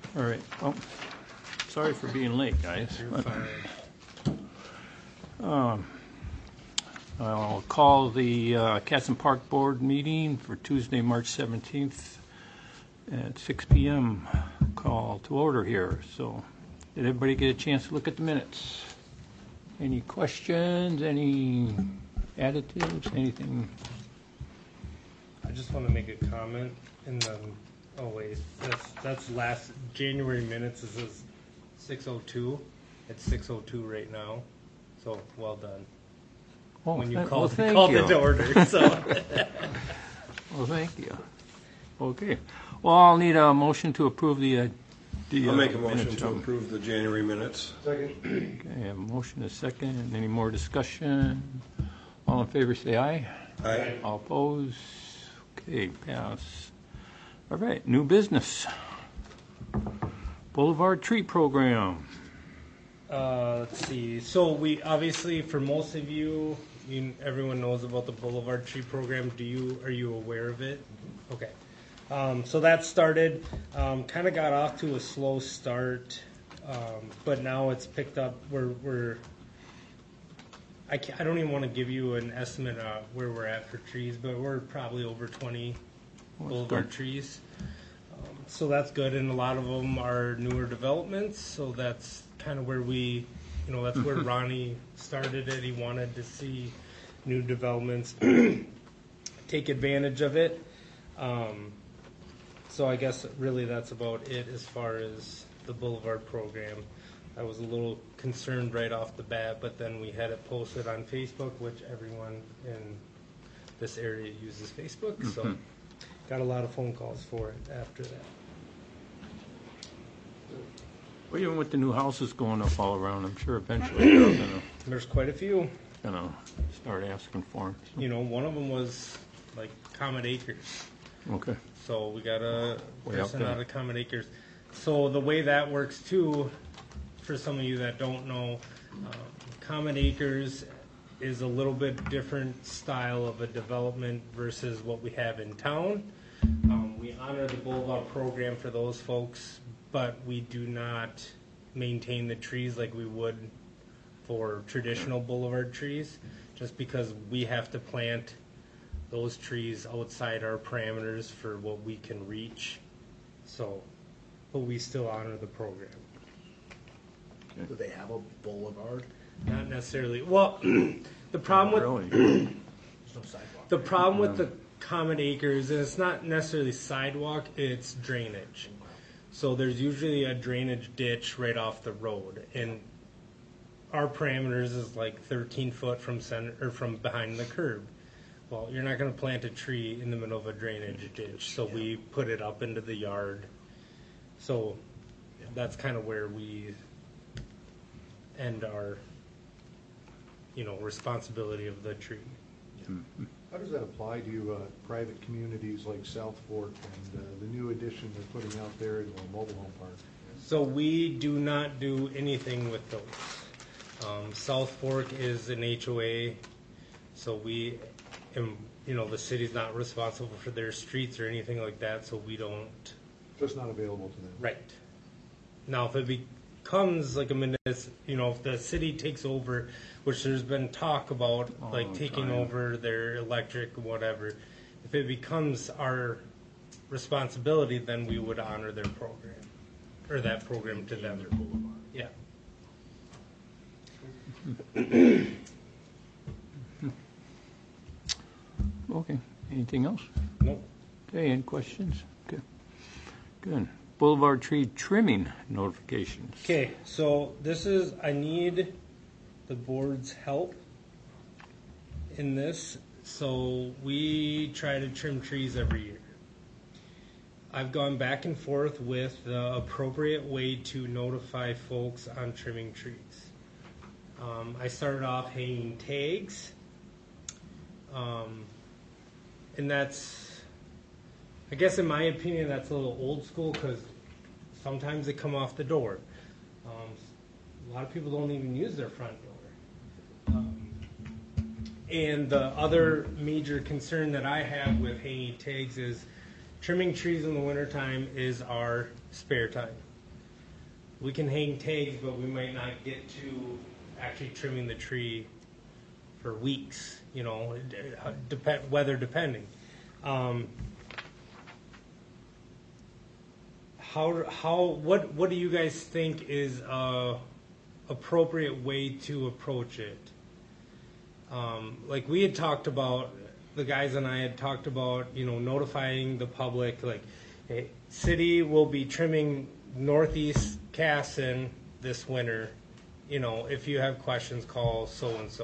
All right. Well, sorry for being late, guys. You're fine. I'll call the Casson Park Board meeting for Tuesday, March 17th at 6 p.m. Call to order here. So, did everybody get a chance to look at the minutes? Any questions? Any additives? Anything? I just want to make a comment in the. Oh wait, that's last January minutes. This is 6:02. It's 6:02 right now. So well done. Oh, When you well, called thank it you. to order. So Well, thank you. Okay. Well, I'll need a motion to approve the I'll make a motion minutes to from- approve the January minutes. Okay, I have a motion, a second. Any more discussion? All in favor, say aye. Aye. All opposed? Okay, pass. All right, new business. Boulevard Tree Program. let's see. So we obviously, for most of you, everyone knows about the Boulevard Tree Program. Are you aware of it? Okay. So that started, kind of got off to a slow start, but now it's picked up. I don't even want to give you an estimate of where we're at for trees, but we're probably over 20 boulevard good. trees. So that's good, and a lot of them are newer developments. So that's kind of where that's where Ronnie started it. He wanted to see new developments, take advantage of it. So I guess really that's about it as far as the Boulevard program. I was a little concerned right off the bat, but then we had it posted on Facebook, which everyone in this area uses Facebook. So got a lot of phone calls for it after that. Well, even with the new houses going up all around, I'm sure eventually they're There's quite a few. gonna start asking for them. One of them was like Comet Acres. Okay. So we got a Way up person there. out of Comet Acres. So the way that works too, for some of you that don't know, Comet Acres is a little bit different style of a development versus what we have in town. We honor the Boulevard program for those folks, but we do not maintain the trees like we would for traditional Boulevard trees, just because we have to plant those trees outside our parameters for what we can reach. So, but we still honor the program. Do they have a boulevard? Not necessarily. Well, the problem with Really? There's no sidewalk. the problem with the Comet Acres, and it's not necessarily sidewalk, it's drainage. So there's usually a drainage ditch right off the road, and our parameters is like 13 foot from center or from behind the curb. Well, you're not going to plant a tree in the middle of a drainage ditch, so we put it up into the yard. So that's kind of where we end our, responsibility of the tree. How does that apply to private communities like South Fork and the new addition they're putting out there in the mobile home park? So we do not do anything with those. South Fork is an HOA, so the city's not responsible for their streets or anything like that, so we don't. Just not available to them. Right. Now, if it becomes like if the city takes over, which there's been talk about, like taking time. over their electric, whatever, if it becomes our responsibility, then we would honor their program, or that program to them. Yeah. Okay. Anything else? Nope. Okay, any questions? Okay. Good. Boulevard tree trimming notifications. Okay, so I need the board's help in this. So we try to trim trees every year. I've gone back and forth with the appropriate way to notify folks on trimming trees. I started off hanging tags, and that's, I guess in my opinion, that's a little old school because sometimes they come off the door. A lot of people don't even use their front door. And the other major concern that I have with hanging tags is trimming trees in the wintertime is our spare time. we can hang tags, but we might not get to actually trimming the tree for weeks, you know, weather depending. What do you guys think is a appropriate way to approach it? Like we had talked about, the guys and I had talked about, you know, notifying the public, like, hey, city will be trimming northeast Casson this winter. You know, if you have questions, call so-and-so.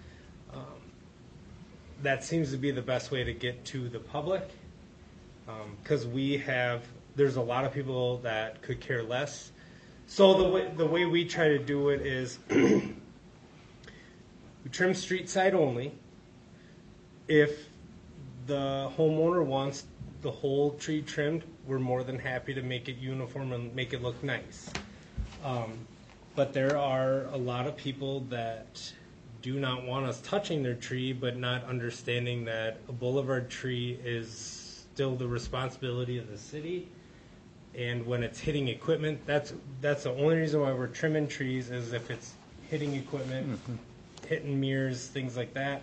That seems to be the best way to get to the public, because there's a lot of people that could care less. So the way we try to do it is we trim street side only. If the homeowner wants the whole tree trimmed, we're more than happy to make it uniform and make it look nice. But there are a lot of people that do not want us touching their tree, but not understanding that a boulevard tree is still the responsibility of the city. And when it's hitting equipment, that's the only reason why we're trimming trees, is if it's hitting equipment, hitting mirrors, things like that.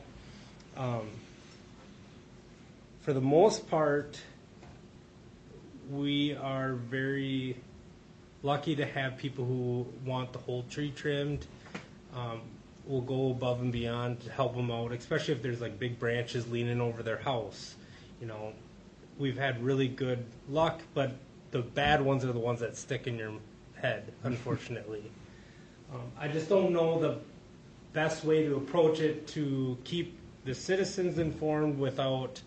For the most part, we are very lucky to have people who want the whole tree trimmed. We'll go above and beyond to help them out, especially if there's like big branches leaning over their house. You know, we've had really good luck, but the bad ones are the ones that stick in your head, unfortunately. I just don't know the best way to approach it to keep the citizens informed without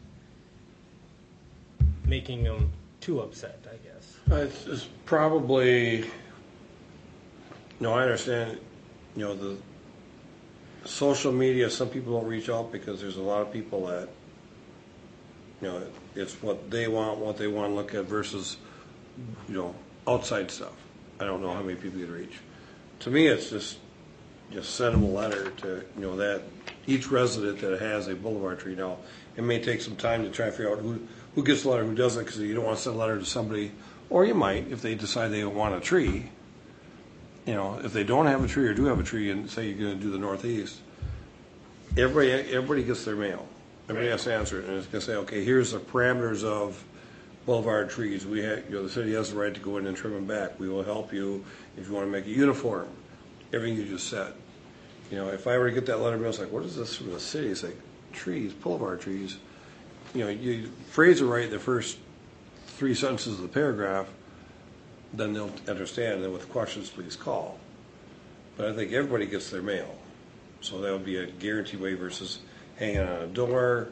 making them too upset, I guess. It's probably, no, I understand, you know, the social media, some people don't reach out because there's a lot of people that, you know, it's what they want to look at versus, you know, outside stuff. I don't know how many people you'd reach. To me, it's just send them a letter to, you know, that each resident that has a boulevard tree. Now, it may take some time to try to figure out who gets the letter, who doesn't, because you don't want to send a letter to somebody, or you might, if they decide they don't want a tree. You know, if they don't have a tree or do have a tree, and say you're going to do the northeast, everybody gets their mail. Everybody has to answer it, and it's going to say, okay, here's the parameters of boulevard trees. We have, you know, the city has the right to go in and trim them back. We will help you if you want to make it uniform. Everything you just said. You know, if I were to get that letter, I was like, what is this from the city? It's like trees, boulevard trees. You know, you phrase it right in the first 3 sentences of the paragraph, then they'll understand. And then with questions, please call. But I think everybody gets their mail, so that would be a guarantee way versus hanging on a door.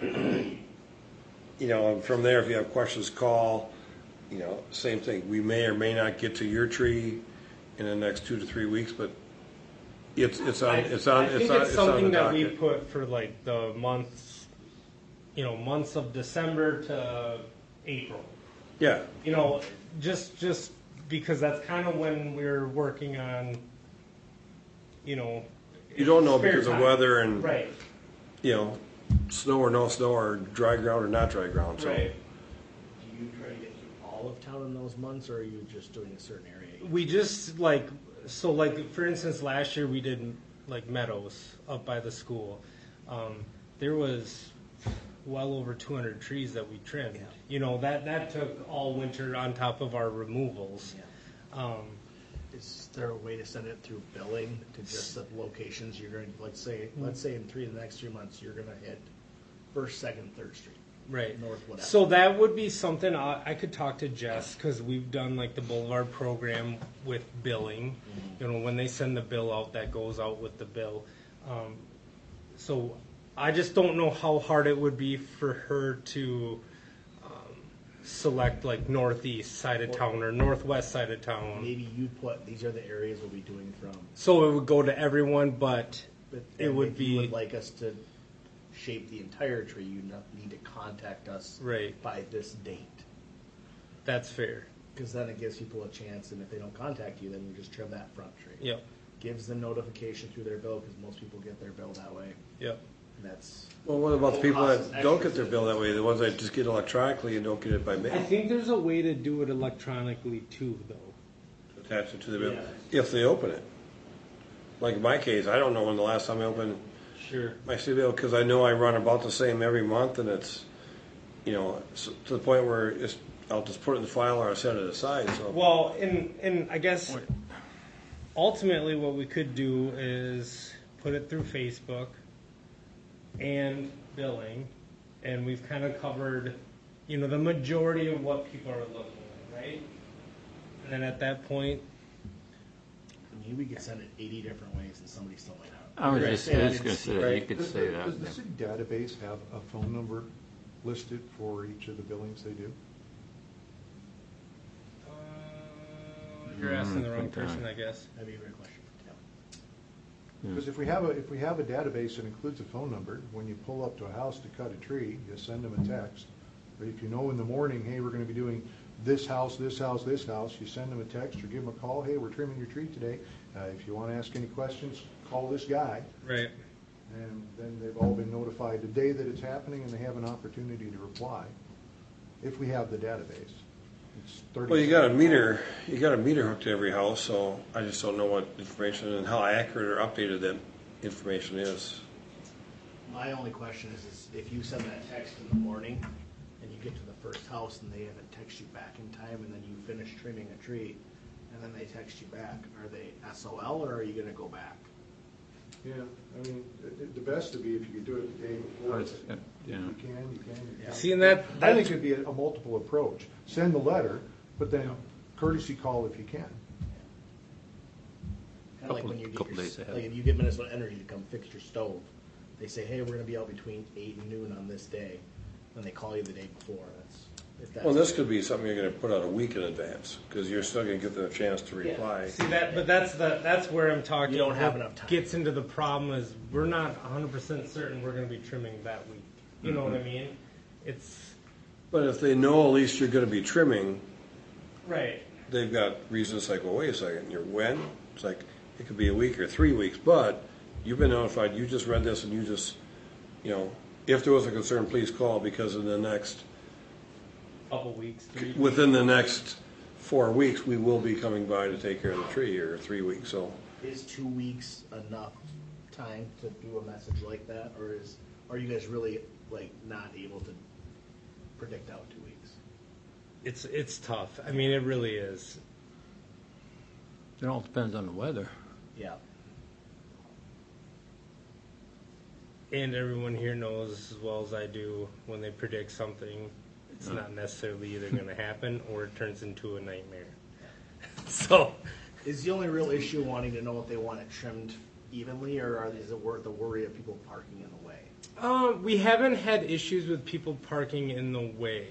You know, and from there, if you have questions, call. You know, same thing. We may or may not get to your tree in the next 2 to 3 weeks, but it's something that we docket. put for like the months, you know, months of December to April. Yeah. You know, just because that's kind of when we're working on, you know. You don't know spare because of time. weather and, Right. you know, snow or no snow or dry ground or not dry ground. So Right. Do you try to get through all of town in those months, or are you just doing a certain area? We just for instance, last year we did like meadows up by the school. There was well over 200 trees that we trimmed. Yeah. You know, that took all winter on top of our removals. Yeah. Is there a way to send it through billing to just the locations you're going to, let's say in the next 3 months, you're going to hit 1st, 2nd, 3rd Street. Right. North, whatever. So that would be something I could talk to Jess, because we've done like the Boulevard program with billing. You know, when they send the bill out, that goes out with the bill. So I just don't know how hard it would be for her to select like northeast side of town or northwest side of town. Maybe you put, these are the areas we'll be doing from. So it would go to everyone, but But it then would if be you would like us to shape the entire tree, you need to contact us Right. by this date. That's fair. Because then it gives people a chance, and if they don't contact you, then you just trim that front tree. Yep. Gives them notification through their bill, because most people get their bill that way. Yep. And that's, well, what about the people Cost is that don't extra get their bill that way? The ones that just get electronically and don't get it by I mail? think there's a way to do it electronically too, though. attach it to the bill, Yeah. if they open it. Like in my case, I don't know when the last time I opened Sure. my city bill, because I know I run about the same every month, and it's, to the point where I'll just put it in the file or I'll set it aside, so. Well, and I guess ultimately what we could do is put it through Facebook and billing, and we've kind of covered, the majority of what people are looking at, right? And then at that point, I mean, we could send it 80 different ways and somebody still might not. I was Right. just Yeah, going to it's- say that, you right. could Does say the- that. Does the city database have a phone number listed for each of the billings they do? you're asking the wrong think not. person, I guess. That'd be a great question. Yeah. Because if we have a database that includes a phone number, when you pull up to a house to cut a tree, you send them a text. But if you know in the morning, hey, we're gonna be doing this house, this house, this house, you send them a text or give them a call, hey, we're trimming your tree today. If you wanna ask any questions, call this guy. Right. And then they've all been notified the day that it's happening, and they have an opportunity to reply, if we have the database. It's 30 Well, you got a meter hooked to every house, so I just don't know what information and how accurate or updated that information is. My only question is if you send that text in the morning and you get to the first house and they haven't texted you back in time and then you finish trimming a tree and then they text you back, are they SOL or are you gonna go back? Yeah, I mean, the best would be if you could do it the day before. Oh, it's- If yeah. you can, you can. See, and that I think it'd be a multiple approach. Send the letter, but then courtesy call if you can. Kind of like Couple- when you get couple your, days ahead. like if you get Minnesota Energy to come fix your stove, they say, hey, we're gonna be out between 8 and noon on this day. Then they call you the day before. Well, this could be something you're gonna put out a week in advance, because you're still gonna give them a chance to reply. See that, but that's where I'm talking. You don't have what enough time. Gets into the problem is we're not 100% certain we're going to be trimming that week. You know what I mean? It's But if they know at least you're gonna be trimming, right. they've got reasons like, well, wait a second, you're when? It's like, it could be a week or 3 weeks, but you've been notified, you just read this and you just, if there was a concern, please call, because in the next, Couple weeks, 3 weeks. within the next 4 weeks, we will be coming by to take care of the tree, or 3 weeks, so. Is 2 weeks enough time to do a message like that, or are you guys really like not able to predict out 2 weeks? It's tough. I mean, it really is. It all depends on the weather. Yeah. And everyone here knows as well as I do, when they predict something, it's not necessarily either going to happen or it turns into a nightmare. So, Is the only real issue wanting to know if they want it trimmed evenly, or is it the worry of people parking in the way? we haven't had issues with people parking in the way.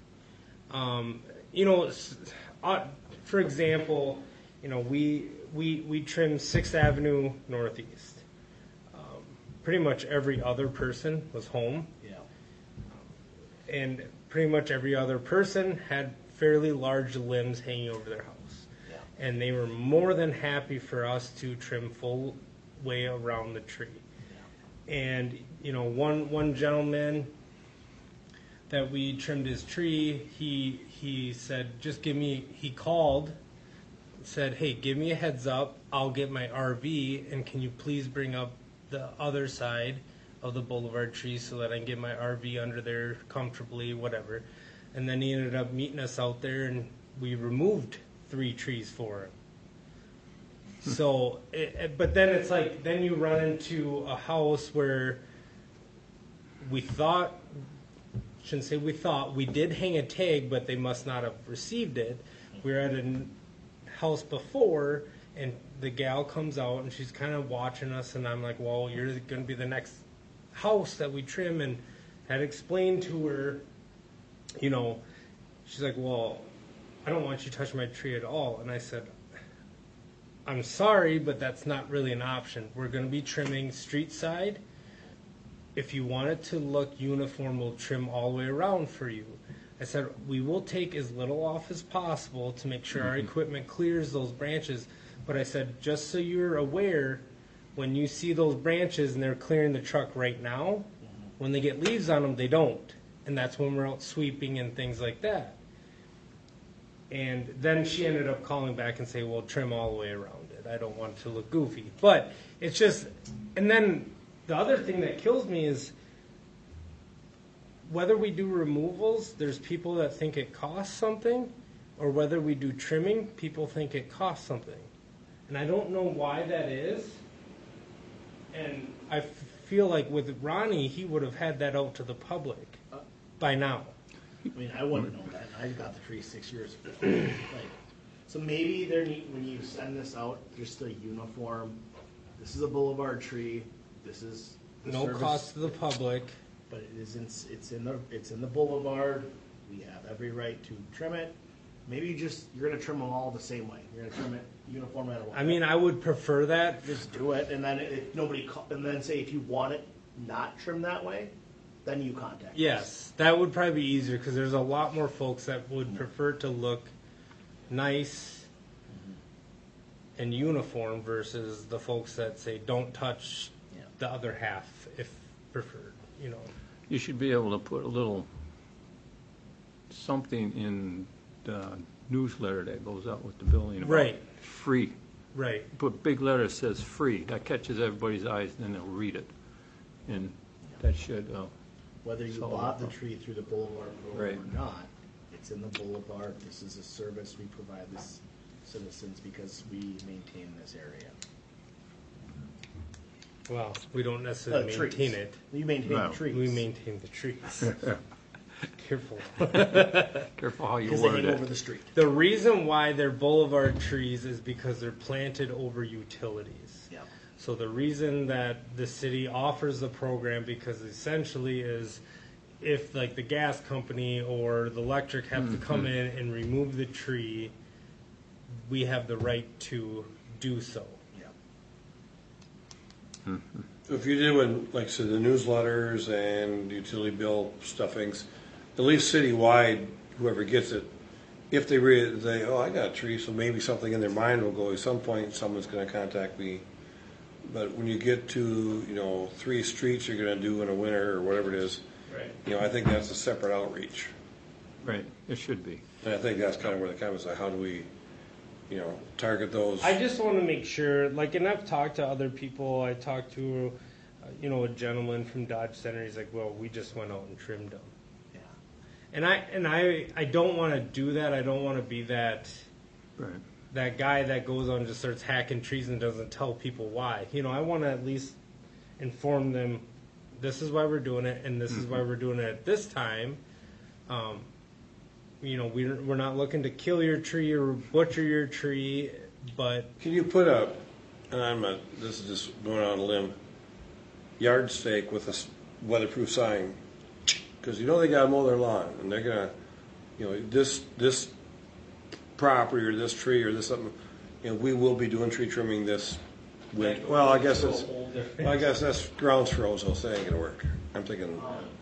For example, we trim 6th Avenue Northeast. Pretty much every other person was home, Yeah. and pretty much every other person had fairly large limbs hanging over their house. Yeah. And they were more than happy for us to trim full way around the tree. And one gentleman that we trimmed his tree, he said, he called, said, hey, give me a heads up, I'll get my RV, and can you please bring up the other side of the boulevard tree so that I can get my RV under there comfortably, whatever. And then he ended up meeting us out there, and we removed 3 trees for him. So, but then it's like, then you run into a house where we did hang a tag, but they must not have received it. We were at a house before, and the gal comes out, and she's kind of watching us, and I'm like, well, you're going to be the next house that we trim, and had explained to her, she's like, well, I don't want you touching my tree at all. And I said, I'm sorry, but that's not really an option. We're going to be trimming street side. If you want it to look uniform, we'll trim all the way around for you. I said, we will take as little off as possible to make sure our equipment clears those branches. But I said, just so you're aware, when you see those branches and they're clearing the truck right now, when they get leaves on them, they don't. And that's when we're out sweeping and things like that. And then she ended up calling back and saying, well, trim all the way around it. I don't want it to look goofy. But it's just, and then the other thing that kills me is whether we do removals, there's people that think it costs something, or whether we do trimming, people think it costs something. And I don't know why that is. And I feel like with Ronnie, he would have had that out to the public by now. I mean, I wouldn't know that. I got the tree 6 years ago. Like, so maybe there need, when you send this out, just a uniform. This is a boulevard tree. This is the No service, cost to the public. but it is it's in the boulevard. We have every right to trim it. Maybe you're gonna trim them all the same way. You're gonna trim it uniform at I mean, I would prefer that. just do it, and then if nobody and then say if you want it not trimmed that way, then you contact us. Yes, that would probably be easier because there's a lot more folks that would prefer to look nice and uniform versus the folks that say don't touch Yeah. the other half if preferred, you know. You should be able to put a little something in the newsletter that goes out with the building about Right. free. Right. Put big letters says free. That catches everybody's eyes, and then they'll read it. And that should, Whether you Solve bought that the tree through the boulevard program Right. or not, it's in the boulevard. This is a service we provide this citizens because we maintain this area. Well, we don't necessarily Trees. maintain it. You maintain No. the trees. We maintain the trees. Careful. careful how you because they word hang over it. the street. The reason why they're boulevard trees is because they're planted over utilities. Yeah. So the reason that the city offers the program, because essentially is if like the gas company or the electric have to come in and remove the tree, we have the right to do so. Yeah. If you did when, like I said, the newsletters and utility bill stuffings, at least citywide, whoever gets it, if they read it, they, oh, I got a tree, so maybe something in their mind will go, at some point, someone's gonna contact me. But when you get to, 3 streets you're gonna do in a winter or whatever it is, Right. I think that's a separate outreach. Right, it should be. And I think that's kind of where the comments are, how do we, target those? I just want to make sure, like, and I've talked to other people. I talked to, a gentleman from Dodge Center. He's like, well, we just went out and trimmed them. Yeah. And I don't want to do that. I don't want to be that Right. guy that goes on and just starts hacking trees and doesn't tell people why. I want to at least inform them, this is why we're doing it, and this is why we're doing it at this time. We're not looking to kill your tree or butcher your tree, but Can you put this is just going on a limb, yard stake with a weatherproof sign? Because they gotta mow their lawn, and they're gonna, this property or this tree or this something, we will be doing tree trimming this winter. Well, I guess that's grounds frozen, so it ain't gonna work. I'm thinking,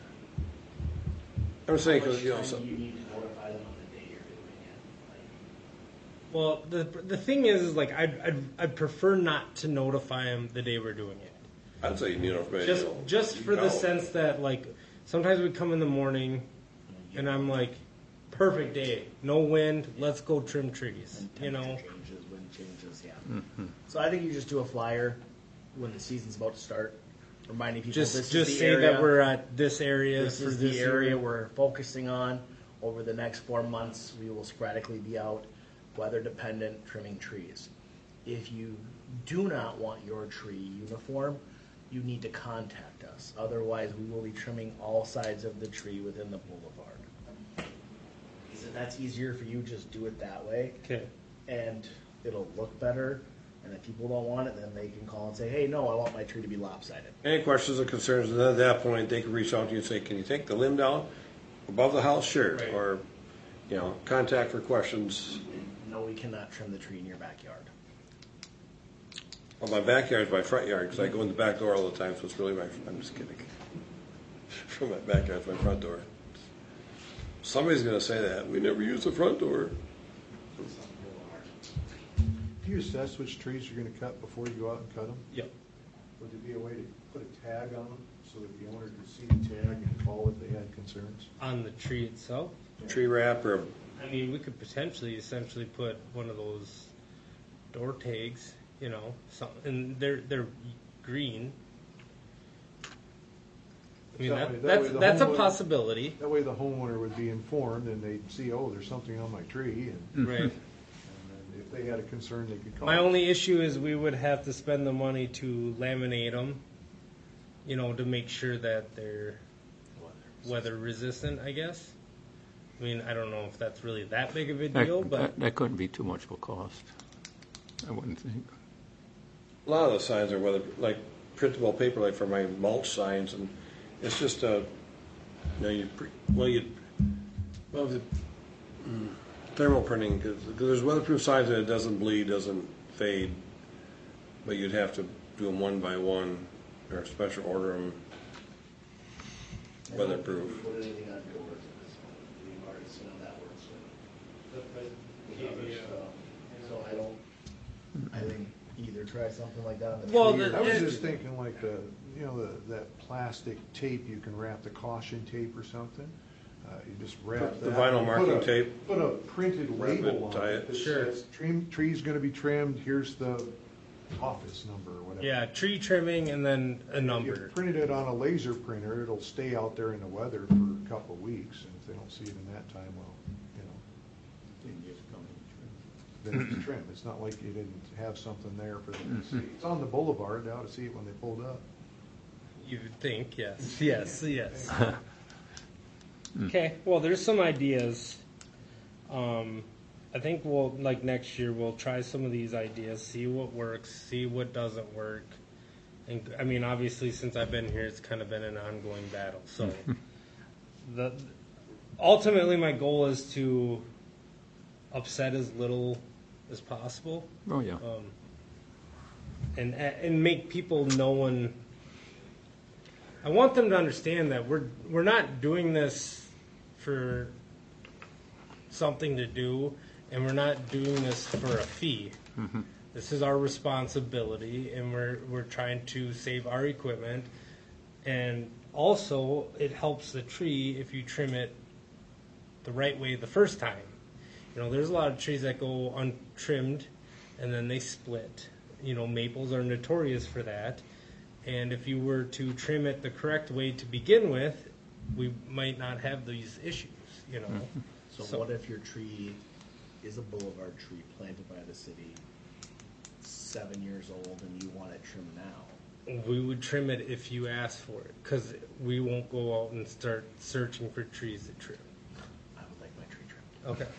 I'm saying, How much because, time do you need to notify them on the day you're doing it? well, the thing is like I'd prefer not to notify them the day we're doing it. I'd say, Just for the sense that like sometimes we come in the morning and I'm like, perfect day, no wind, let's go trim trees. Temperature changes, wind changes, yeah. So I think you just do a flyer when the season's about to start, reminding people Just this is the say area. that we're at this area This for is this the area year. we're focusing on. Over the next 4 months, we will sporadically be out, weather dependent, trimming trees. If you do not want your tree uniform, you need to contact us. Otherwise, we will be trimming all sides of the tree within the boulevard. If that's easier for you, just do it that way, Okay. and it'll look better. And if people don't want it, then they can call and say, hey, no, I want my tree to be lopsided. Any questions or concerns, and then at that point, they can reach out to you and say, can you take the limb down above the house? Sure. Right. Or, contact for questions. No, we cannot trim the tree in your backyard. Well, my backyard's my front yard, because I go in the back door all the time, so it's really I'm just kidding. From my backyard's my front door. Somebody's gonna say that, we never use the front door. Do you assess which trees you're gonna cut before you go out and cut them? Yep. Would there be a way to put a tag on them so that the owner could see the tag and call if they had concerns? On the tree itself. Tree wrap or I mean, we could potentially essentially put one of those door tags, and they're green. I mean, That way the that's a homeowner- possibility, That way the homeowner would be informed and they'd see, oh, there's something on my tree, and right? then if they had a concern, they could call. My only issue is we would have to spend the money to laminate them, to make sure that they're weather resistant, I guess. I mean, I don't know if that's really that big of a deal, but That couldn't be too much of a cost, I wouldn't think. A lot of the signs are like printable paper, like for my mulch signs, and it's just thermal printing, because there's weatherproof signs that it doesn't bleed, doesn't fade, but you'd have to do them one by one, or special order them weatherproof. Put anything on doors at this point. We've already seen how that works with other stuff. So I think either try something like that on the Well, tree the- I was Yeah. just thinking like that plastic tape, you can wrap the caution tape or something. You just wrap The that. vinyl you marking put a- tape. Put a printed Wrap it, label on tie it it. that Sure. says, tree's gonna be trimmed, here's the office number or whatever. yeah, tree trimming and then a If number. you printed it on a laser printer, it'll stay out there in the weather for a couple of weeks, and if they don't see it in that time, well, then it's trim. It's not like you didn't have something there for them to see. It's on the boulevard, they ought to see it when they pulled up. You would think, yes, yes. Okay, well, there's some ideas. I think next year, we'll try some of these ideas, see what works, see what doesn't work. And, I mean, obviously, since I've been here, it's kind of been an ongoing battle. So, ultimately, my goal is to upset as little as possible. Oh, yeah. And make people know, and I want them to understand that we're not doing this for something to do, and we're not doing this for a fee. This is our responsibility, and we're trying to save our equipment, and also it helps the tree if you trim it the right way the first time. There's a lot of trees that go untrimmed and then they split. Maples are notorious for that. And if you were to trim it the correct way to begin with, we might not have these issues, So what if your tree is a boulevard tree planted by the city, 7 years old, and you want it trimmed now? We would trim it if you asked for it, because we won't go out and start searching for trees to trim. I would like my tree trimmed. Okay.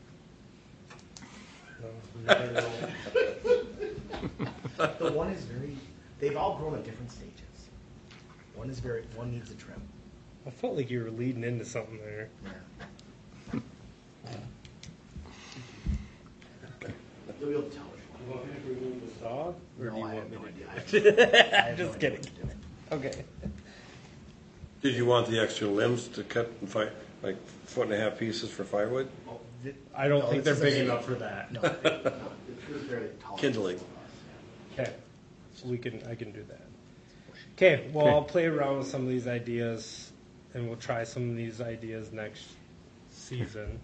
The one is they've all grown at different stages. One needs a trim. I felt like you were leading into something there. Yeah. You'll be able to tell which one. You want me to remove the saw? Or do No, you I want have me no to idea. do I it? have no idea. I have Just no idea kidding. what to do. Okay. Did you want the extra limbs to cut and like 1.5 feet pieces for firewood? Oh, I don't no, think this they're is big a- enough for that. No, the tree is very tall. Kindling. Okay, so I can do that. Okay, well, I'll play around with some of these ideas, and we'll try some of these ideas next season.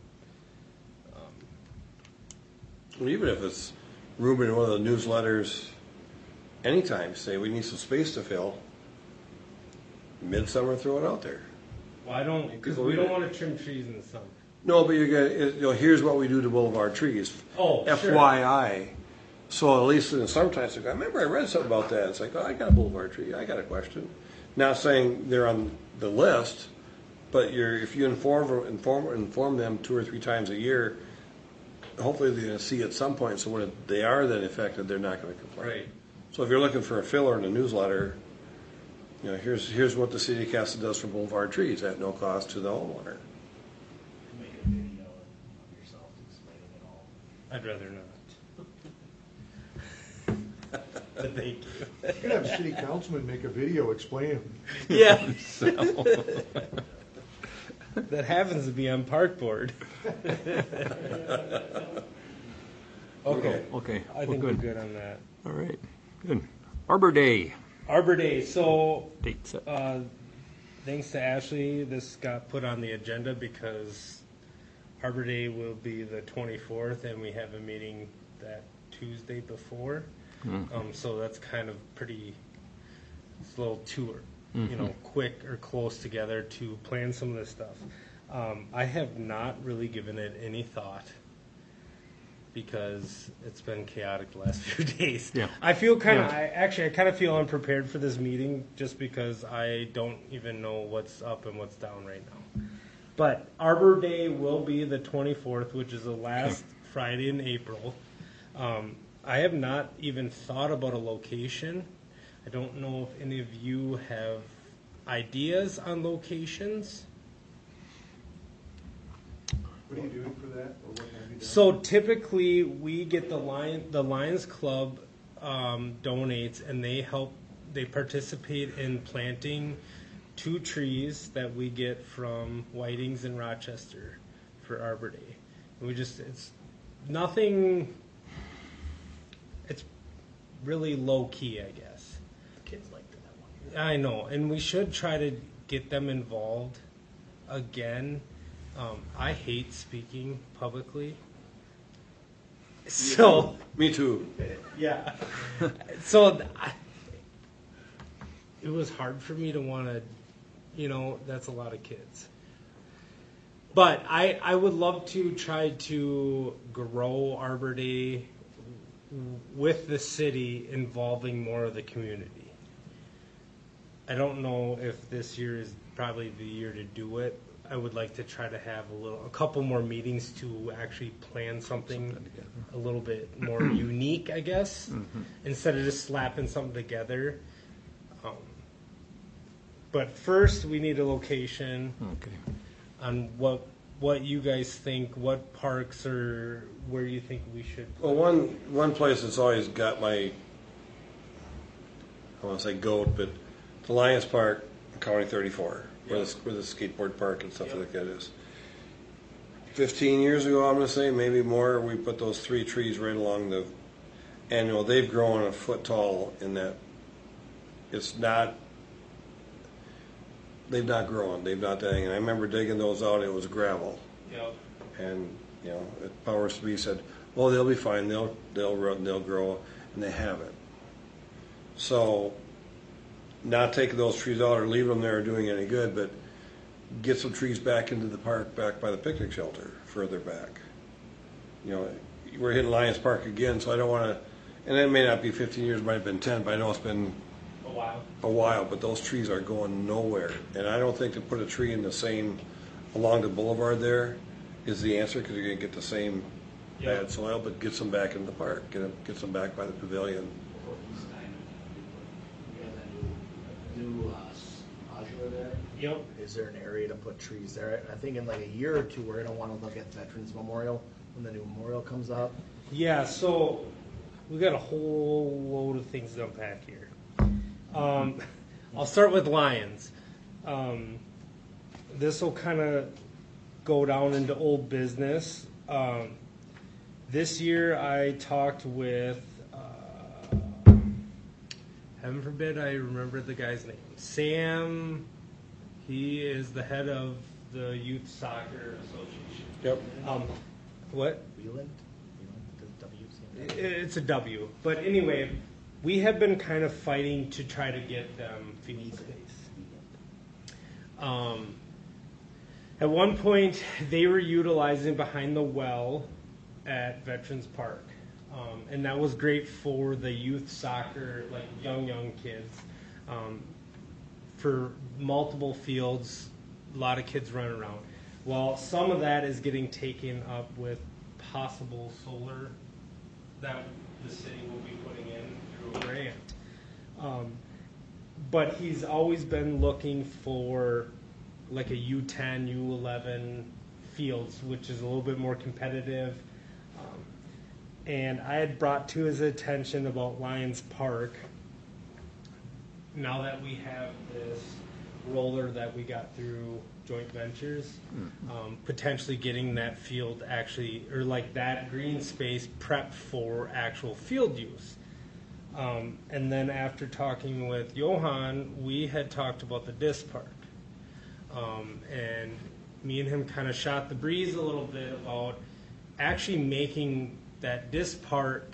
Well, even if it's rumored in one of the newsletters, anytime, say we need some space to fill, midsummer, throw it out there. Well, because we don't want to trim trees in the summer. No, but here's what we do to boulevard trees. Oh, sure. FYI. So at least in the summertime, it's like, I remember I read something about that. It's like, oh, I got a boulevard tree. I got a question. Not saying they're on the list, but if you inform them 2 or 3 times a year, hopefully they're going to see at some point. So when they are then affected, they're not going to complain. Right. So if you're looking for a filler in a newsletter, here's what the city of Castle does for boulevard trees at no cost to the homeowner. Make a video of yourself explaining it all. I'd rather not. But thank you. You could have a city councilman make a video explaining. Yeah. That happens to be on park board. Okay. Okay, I well, think we're good. good on that. All right, good. Arbor Day, Arbor Day. So, date set. thanks to Ashley, this got put on the agenda because Arbor Day will be the 24th, and we have a meeting that Tuesday before. So that's kind of pretty, it's a little too, quick or close together to plan some of this stuff. I have not really given it any thought because it's been chaotic the last few days. Yeah. I feel kind of, I kind of feel unprepared for this meeting just because I don't even know what's up and what's down right now. But Arbor Day will be the 24th, which is the last Friday in April. I have not even thought about a location. I don't know if any of you have ideas on locations. What are you doing for that, or what have you done? So typically, we get the Lions Club donates, and they participate in planting 2 trees that we get from Whiting's in Rochester for Arbor Day. And it's nothing, it's really low key, I guess. Kids like that one. I know, and we should try to get them involved again. I hate speaking publicly. So, Me too. yeah. So, it was hard for me to want to, that's a lot of kids. But I would love to try to grow Arbor Day with the city involving more of the community. I don't know if this year is probably the year to do it. I would like to try to have a couple more meetings to actually plan something a little bit more unique, I guess, instead of just slapping something together. But first, we need a location Okay. on what you guys think, what parks or where you think we should. Well, one place that's always got my, I want to say goat, but the Lions Park, County 34, where the skateboard park and stuff like that is. 15 years ago, I'm going to say, maybe more, we put those 3 trees right along the, and they've grown a foot tall in that. It's not, they've not grown, they've not done anything. And I remember digging those out, it was gravel. Yep. And, Powers to Be said, well, they'll be fine, they'll grow, and they haven't. So, not taking those trees out or leaving them there or doing any good, but get some trees back into the park, back by the picnic shelter, further back. We're hitting Lions Park again, so I don't want to, and it may not be 15 years, it might have been 10, but I know it's been A while, but those trees are going nowhere. And I don't think to put a tree in the same, along the boulevard there is the answer, because you're going to get the same bad soil, but get some back in the park, get some back by the pavilion. We have that new modular there. Yep. Is there an area to put trees there? I think in like a year or two, we're gonna wanna look at Veterans Memorial when the new memorial comes up. Yeah, so we got a whole load of things to unpack here. I'll start with Lions. This will kind of go down into old business. This year I talked with, heaven forbid I remember the guy's name, Sam. He is the head of the Youth Soccer Association. Yep. What? Wheeland? The W stand for? It's a W. But anyway, we have been kind of fighting to try to get them field space. At one point, they were utilizing behind the well at Veterans Park. And that was great for the youth soccer, like young kids. For multiple fields, a lot of kids running around. Well, some of that is getting taken up with possible solar that the city will be putting in through a grant. But he's always been looking for like a U10, U11 fields, which is a little bit more competitive. And I had brought to his attention about Lions Park. Now that we have this roller that we got through joint ventures, potentially getting that field actually, or like that green space prepped for actual field use. And then after talking with Johan, we had talked about the disc park. And me and him kind of shot the breeze a little bit about actually making that disc park,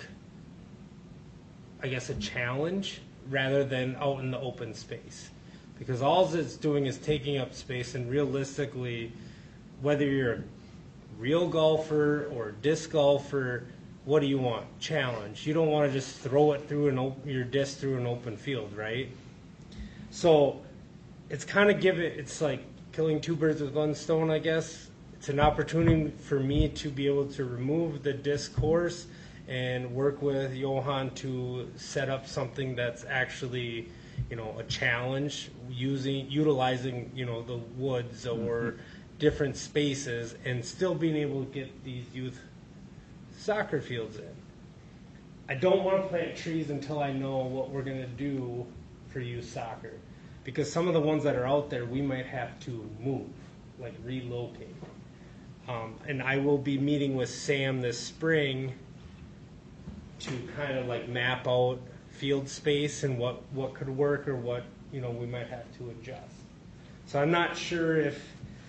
I guess, a challenge rather than out in the open space. Because all it's doing is taking up space, and realistically, whether you're a real golfer or disc golfer, what do you want? Challenge. You don't want to just throw it through your disc through an open field, right? So it's kind of it's like killing two birds with one stone, I guess. It's an opportunity for me to be able to remove the disc course and work with Johan to set up something that's actually, a challenge utilizing, the woods or different spaces, and still being able to get these youth soccer fields in. I don't want to plant trees until I know what we're going to do for youth soccer, because some of the ones that are out there we might have to move, like relocate. And I will be meeting with Sam this spring to kind of like map out field space and what could work or what we might have to adjust. So I'm not sure if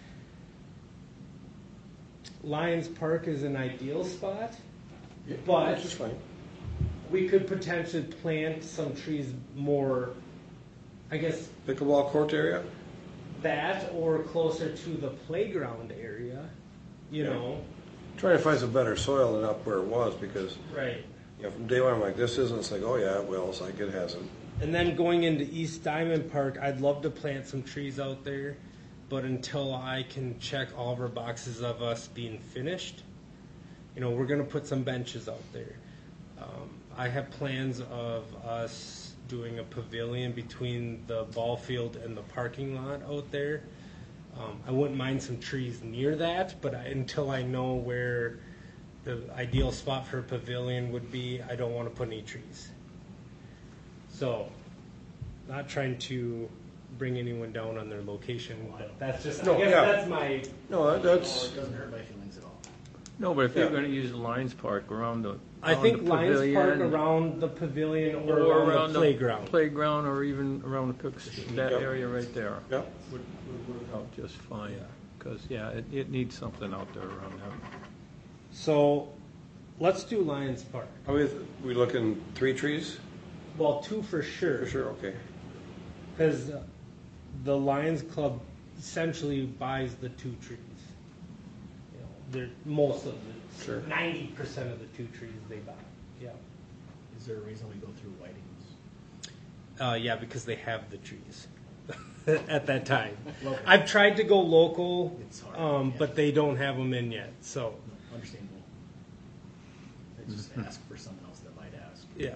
Lions Park is an ideal spot, but Which is fine. we could potentially plant some trees more, I guess, Pickleball court area? that or closer to the playground area, Trying to find some better soil than up where it was, because Right. from day one I'm like, this isn't. It's like, oh yeah, it will. It's like, it hasn't. And then going into East Diamond Park, I'd love to plant some trees out there, but until I can check all of our boxes of us being finished, we're going to put some benches out there. I have plans of us doing a pavilion between the ball field and the parking lot out there. I wouldn't mind some trees near that, but until I know where the ideal spot for a pavilion would be, I don't want to put any trees. So, not trying to bring anyone down on their location, but that's just, No, I guess yeah. that's my, No, that's. It doesn't hurt my feelings at all. No, but if you're Yeah. going to use the Lions Park around the I think the Lions Park pavilion, around the pavilion or or around the playground. playground, or even around the cooks, that Yep. area right there Yeah. would work out just fine. Because it needs something out there around that. So, let's do Lions Park. Are we looking 3 trees? Well, 2 for sure. For sure, okay. Because the Lions Club essentially buys the 2 trees. They're most of the, Sure. 90% of the 2 trees they buy. Yeah. Is there a reason we go through Whiting's? Yeah, because they have the trees at that time. Local. I've tried to go local, It's hard, yeah. but they don't have them in yet. So, No, understandable. I just ask for someone else that might ask. yeah.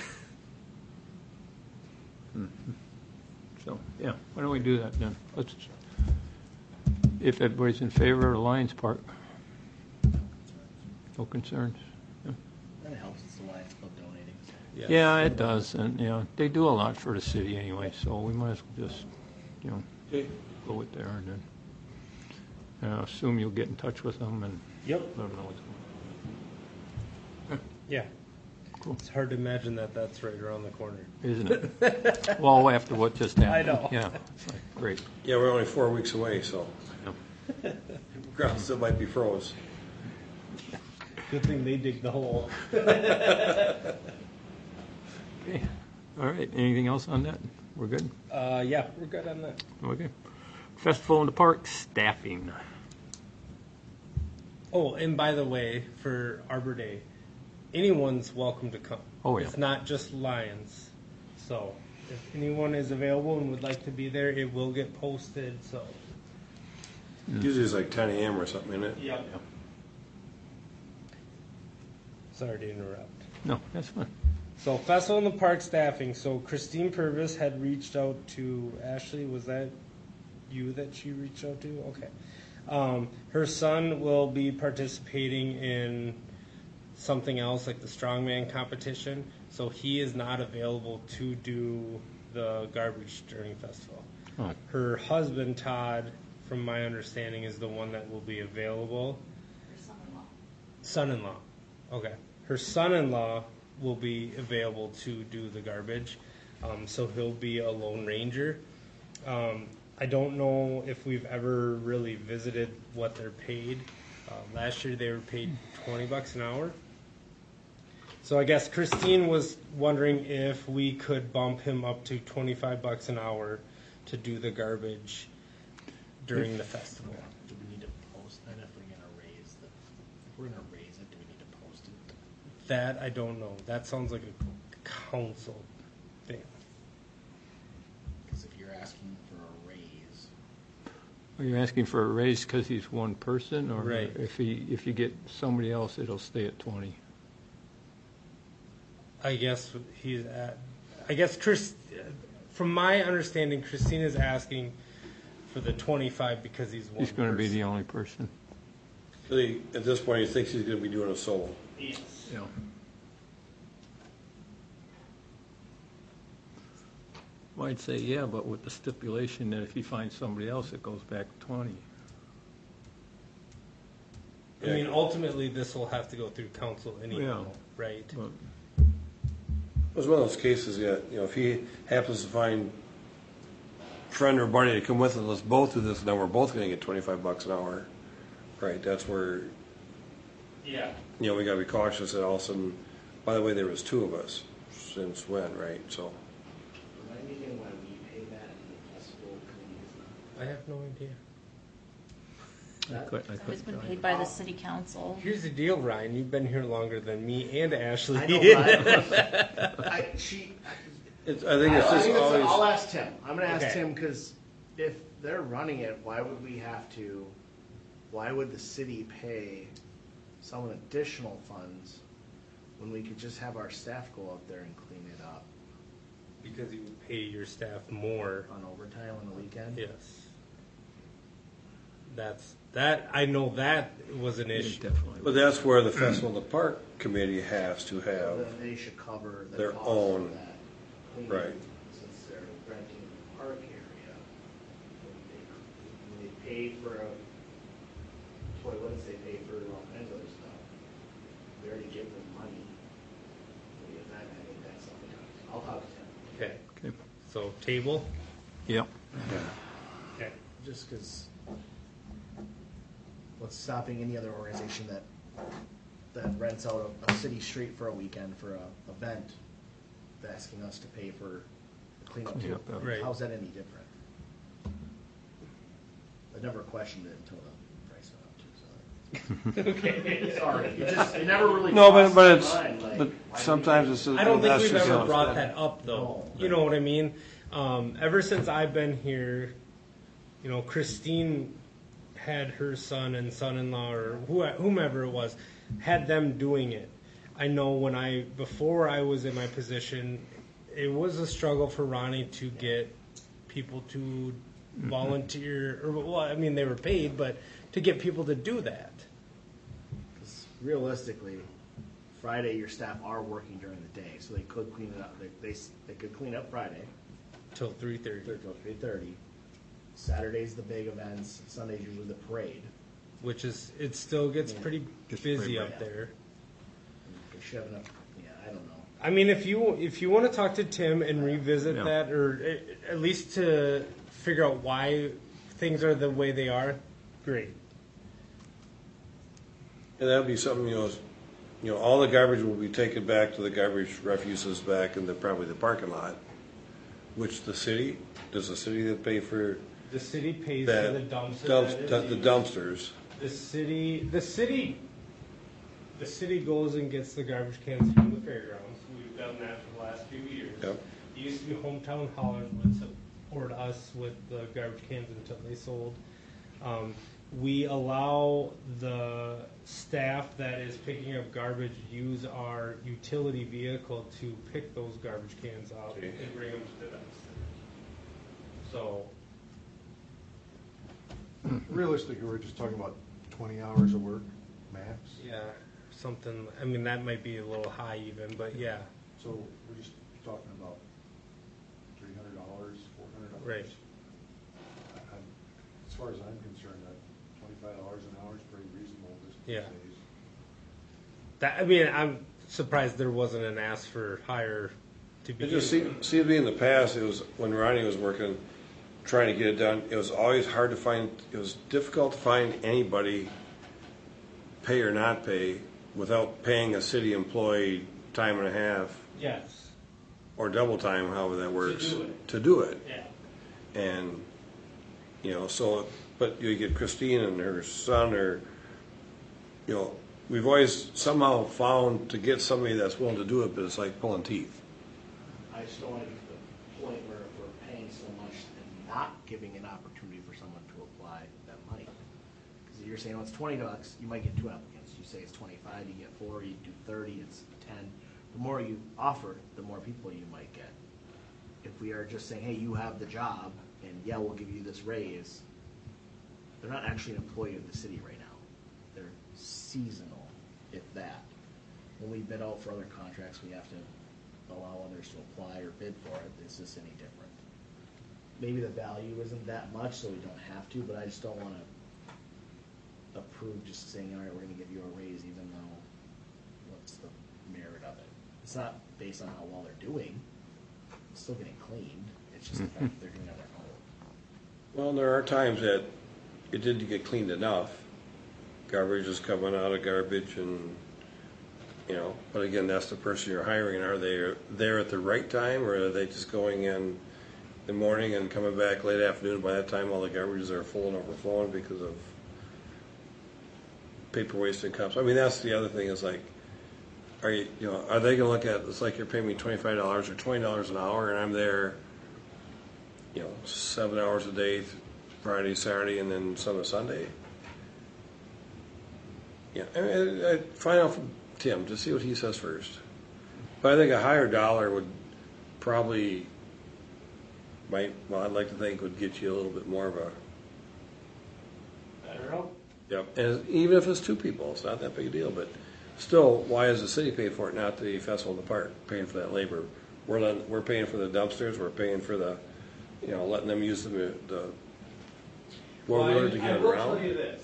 So, yeah, why don't we do that then? If everybody's in favor of the Lions Park, no concerns? And it helps, it's the Lions Club donating. Yes. Yeah, it does, and, they do a lot for the city anyway, so we might as well just, Okay. go with there, and then, assume you'll get in touch with them and Yep. let them know what's going Yeah. Cool. It's hard to imagine that that's right around the corner. on, isn't it? Well, after what just happened. know. Yeah, it's like, great. Yeah, we're only 4 weeks away, so Yeah. ground still might be froze. Good thing they dig the hole. Okay, all right, anything else on that? We're good? Yeah, we're good on that. Okay. Festival in the Park, staffing. Oh, and by the way, for Arbor Day, anyone's welcome to come. Oh, yeah. It's not just Lions. So, if anyone is available and would like to be there, it will get posted. So, Usually it's like 10 a.m. or something, isn't it? yep. Sorry to interrupt. No, that's fine. So, Festival in the Park staffing. So, Christine Purvis had reached out to Ashley. Was that you that she reached out to? Okay. Her son will be participating in something else like the strongman competition. So, he is not available to do the garbage during festival. Oh, Her husband, Todd, from my understanding, is the one that will be available. Son-in-law. Okay. Her son-in-law will be available to do the garbage, so he'll be a lone ranger. I don't know if we've ever really visited what they're paid. Last year they were paid $20 an hour. So I guess Christine was wondering if we could bump him up to $25 an hour to do the garbage during the festival. Do we need to post that if we're gonna raise the, if we're gonna raise it, do we need to post it? That I don't know. That sounds like a council thing. Because if you're asking for a raise, Are you asking for a raise because he's one person, or Right. if you get somebody else, it'll stay at 20? I guess Chris, from my understanding, Christine is asking for the 25 because he's one He's going to be person. the only person. Really, at this point, he thinks he's gonna be doing it solo. yes. Yeah. Well, I'd say, yeah, but with the stipulation that if he finds somebody else, it goes back to 20. I mean, ultimately, this will have to go through council anyhow, Yeah. right? But It was one of those cases, yeah, if he happens to find friend or buddy to come with and let's both do this, then we're both gonna get $25 an hour, right, that's where, Yeah. we gotta be cautious that all of a sudden, by the way, there was two of us, since when, right, so. Remind me again why we pay that in the festival committee. I have no idea. I It's always couldn't been tell paid you. by the city council. Here's the deal, Ryan. You've been here longer than me and Ashley. I know, but I think it's just always, I'll ask Tim. I'm gonna ask Okay. Tim, because if they're running it, why would the city pay some additional funds when we could just have our staff go up there and clean it up Because you would pay your staff more. on overtime on the weekend? Yes. That I know that was an It issue. definitely. but that's where the Festival in the Park Committee has to So have, then they should cover the their cost own- of that cleaning, right. since they're renting the park area. When they pay for what does they pay for all kinds of other stuff? We already give them money for the event. I think that's something else. I'll talk to Tim. Okay. Okay. So table. Yep. Okay. Just because what's stopping any other organization that rents out a city street for a weekend for a event, asking us to pay for the cleanup too? Cleanup, yeah. Right. How's that any different? I never questioned it until the price went up too. So. Okay. Sorry, it never really. No, crossed but my it's, mind, like, but why do sometimes we- it's. I don't think that's we've just ever how it's brought been. that up though. No. You know what I mean? Ever since I've been here, Christine had her son and son-in-law or whomever it was, had them doing it. I know before I was in my position, it was a struggle for Ronnie to get people to volunteer, or well, I mean they were paid, but to get people to do that. 'Cause realistically, Friday your staff are working during the day, so they could clean it up. They could clean up Friday. Till 3:30. Till 3:30. Saturday's the big events. Sunday's usually the parade. Which is, it still gets pretty Gets busy pretty up bad. there. They should have enough. Yeah, I don't know. I mean, if you want to talk to Tim and revisit Yeah. that, or at least to figure out why things are the way they are, great. And that'd be something, all the garbage will be taken back to the garbage refuses back in probably the parking lot, which does the city that pay for The city pays that, for the dumpster. that is the used. dumpsters? The city goes and gets the garbage cans from the fairgrounds. We've done that for the last few years. Yep. It used to be Hometown Haulers would support us with the garbage cans until they sold. We allow the staff that is picking up garbage use our utility vehicle to pick those garbage cans out Okay. and bring them to the dumpster. So, Realistically, we're just talking about 20 hours of work, max. yeah, something, I mean, that might be a little high even, but yeah. So we're just talking about $300, $400. Right. As far as I'm concerned, $25 an hour is pretty reasonable these Yeah. days. I mean, I'm surprised there wasn't an ask for hire to It begin just with. seemed to be in the past, it was, when Ronnie was working, trying to get it done. It was always hard to find, it was difficult to find anybody, pay or not pay, without paying a city employee time and a half, Yes. or double time, however that works. do it. To do it. Yeah. And, so, but you get Christine and her son, or, we've always somehow found to get somebody that's willing to do it, but it's like pulling teeth. I just don't want to get to the point where we're paying so much and not giving an opportunity for someone to apply that money. Because you're saying, well, it's $20, you might get 2 applicants. You say it's 25, you get 4, you do 30, it's 10. The more you offer, the more people you might get. If we are just saying, hey, you have the job, and yeah, we'll give you this raise, they're not actually an employee of the city right now. They're seasonal, if that. When we bid out for other contracts, we have to allow others to apply or bid for it. Is this any different? Maybe the value isn't that much, so we don't have to, but I just don't want to approve just saying, all right, we're going to give you a raise, even though what's the merit of it? It's not based on how well they're doing. It's still getting cleaned. It's just the fact that they're doing it on their own. Well, there are times that it didn't get cleaned enough. Garbage is coming out of garbage, and but again, that's the person you're hiring. Are they there at the right time, or are they just going in the morning and coming back late afternoon? By that time, all the garbages are full and overflowing because of paper waste and cups. I mean, that's the other thing. Is like, are they going to look at it's like you're paying me $25 or $20 an hour, and I'm there, 7 hours a day, Friday, Saturday, and then some of Sunday. Yeah, I find out from Tim to see what he says first. But I think a higher dollar would probably I'd like to think would get you a little bit more of a. Better help. Yep, and even if it's 2 people, it's not that big a deal. But still, why is the city paying for it, not the festival in the park paying for that labor? We're paying for the dumpsters. We're paying for the, letting them use the four-wheeler to get I will around. tell you this.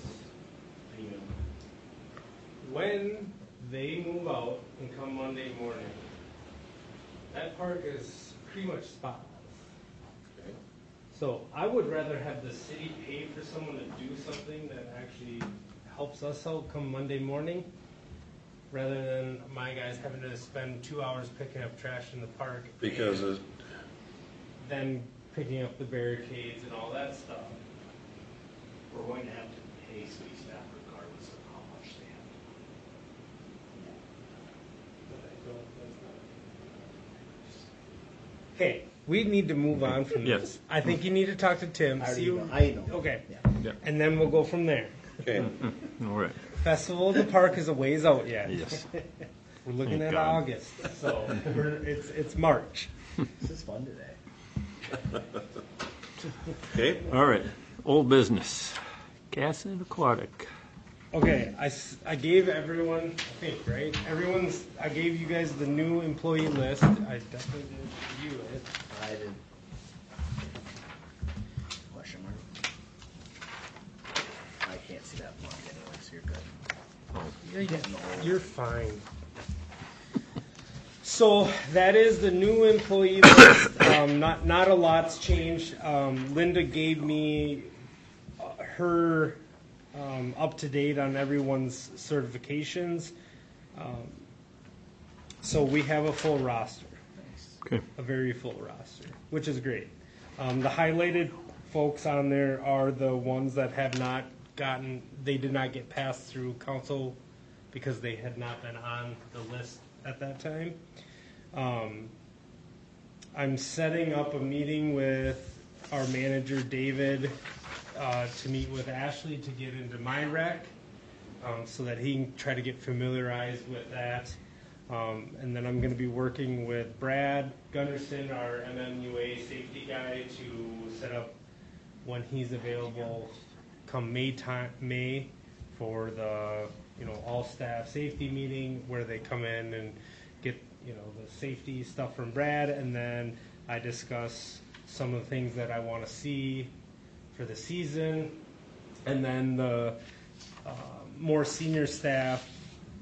When they move out and come Monday morning, that park is pretty much spotless. Okay. So I would rather have the city pay for someone to do something that actually helps us out come Monday morning, rather than my guys having to spend 2 hours picking up trash in the park. Because and then picking up the barricades and all that stuff. We're going to have to pay city staff regardless of how much they have to. Okay, we need to move on from Yes. this. I think you need to talk to Tim. I See already know. Okay. Yeah. And then we'll go from there. okay, All right. Festival of the Park is a ways out yet. Yes. We're looking Thank at God. August, so it's March. This is fun today. okay. All right. Old business. Gas and Aquatic. Okay, I gave everyone, I think, right? I gave you guys the new employee list. I definitely did review it. I did. Question mark? I can't see that long anyway, so you're good. You're fine. So that is the new employee list. Not a lot's changed. Linda gave me her up to date on everyone's certifications. So we have a full roster, Okay. a very full roster, which is great. The highlighted folks on there are the ones that have not they did not get passed through council because they had not been on the list at that time. I'm setting up a meeting with our manager, David, to meet with Ashley to get into my rec, so that he can try to get familiarized with that. And then I'm going to be working with Brad Gunderson, our MMUA safety guy, to set up when he's available come May for the all staff safety meeting where they come in and get the safety stuff from Brad, and then I discuss some of the things that I want to see for the season, and then the more senior staff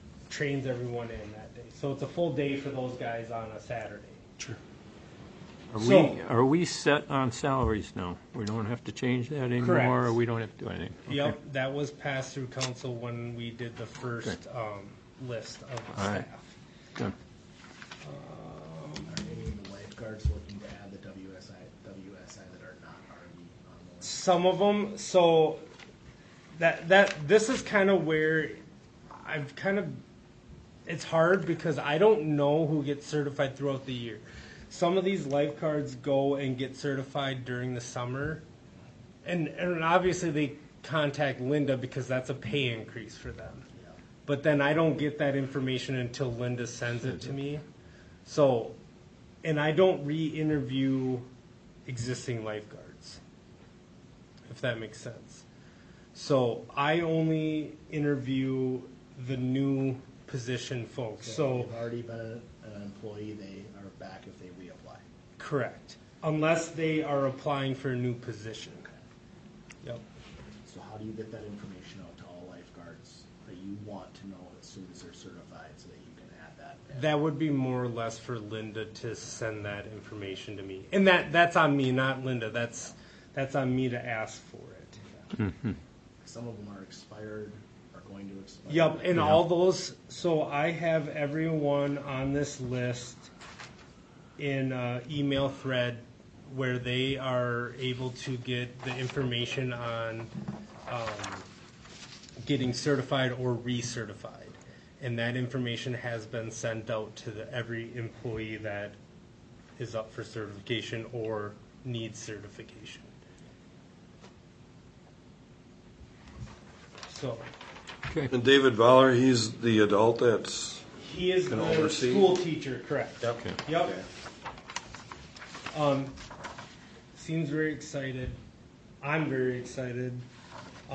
trains everyone in that day. So it's a full day for those guys on a Saturday. Sure. Are we set on salaries now? We don't have to change that anymore, Correct. or we don't have to do anything? Okay. Yep, that was passed through council when we did the first list of All right. staff. Good. Are any of the lifeguards looking to add the WSI that are not already on the list? Some of them, so this is kind of where I've kind of, it's hard because I don't know who gets certified throughout the year. Some of these lifeguards go and get certified during the summer, and obviously they contact Linda because that's a pay increase for them. But then I don't get that information until Linda sends it to me. So, and I don't re-interview existing lifeguards, if that makes sense. So I only interview the new position folks. So They've already been an employee, they are back if they reapply. correct, unless they are applying for a new position. Yep. So how do you get that information out to all lifeguards that you want to know as soon as they're certified so that you can add that? That would be more or less for Linda to send that information to me, and that's on me, not Linda. That's on me to ask for it. Some of them are expired, are going to expire. Yep, and all those, so I have everyone on this list in an email thread where they are able to get the information on getting certified or recertified. And that information has been sent out to every employee that is up for certification or needs certification. So, Okay. And David Valor, he's the adult that's, he is Can the oversee? school teacher, correct? Yep. Okay. Yep. Seems very excited. I'm very excited. I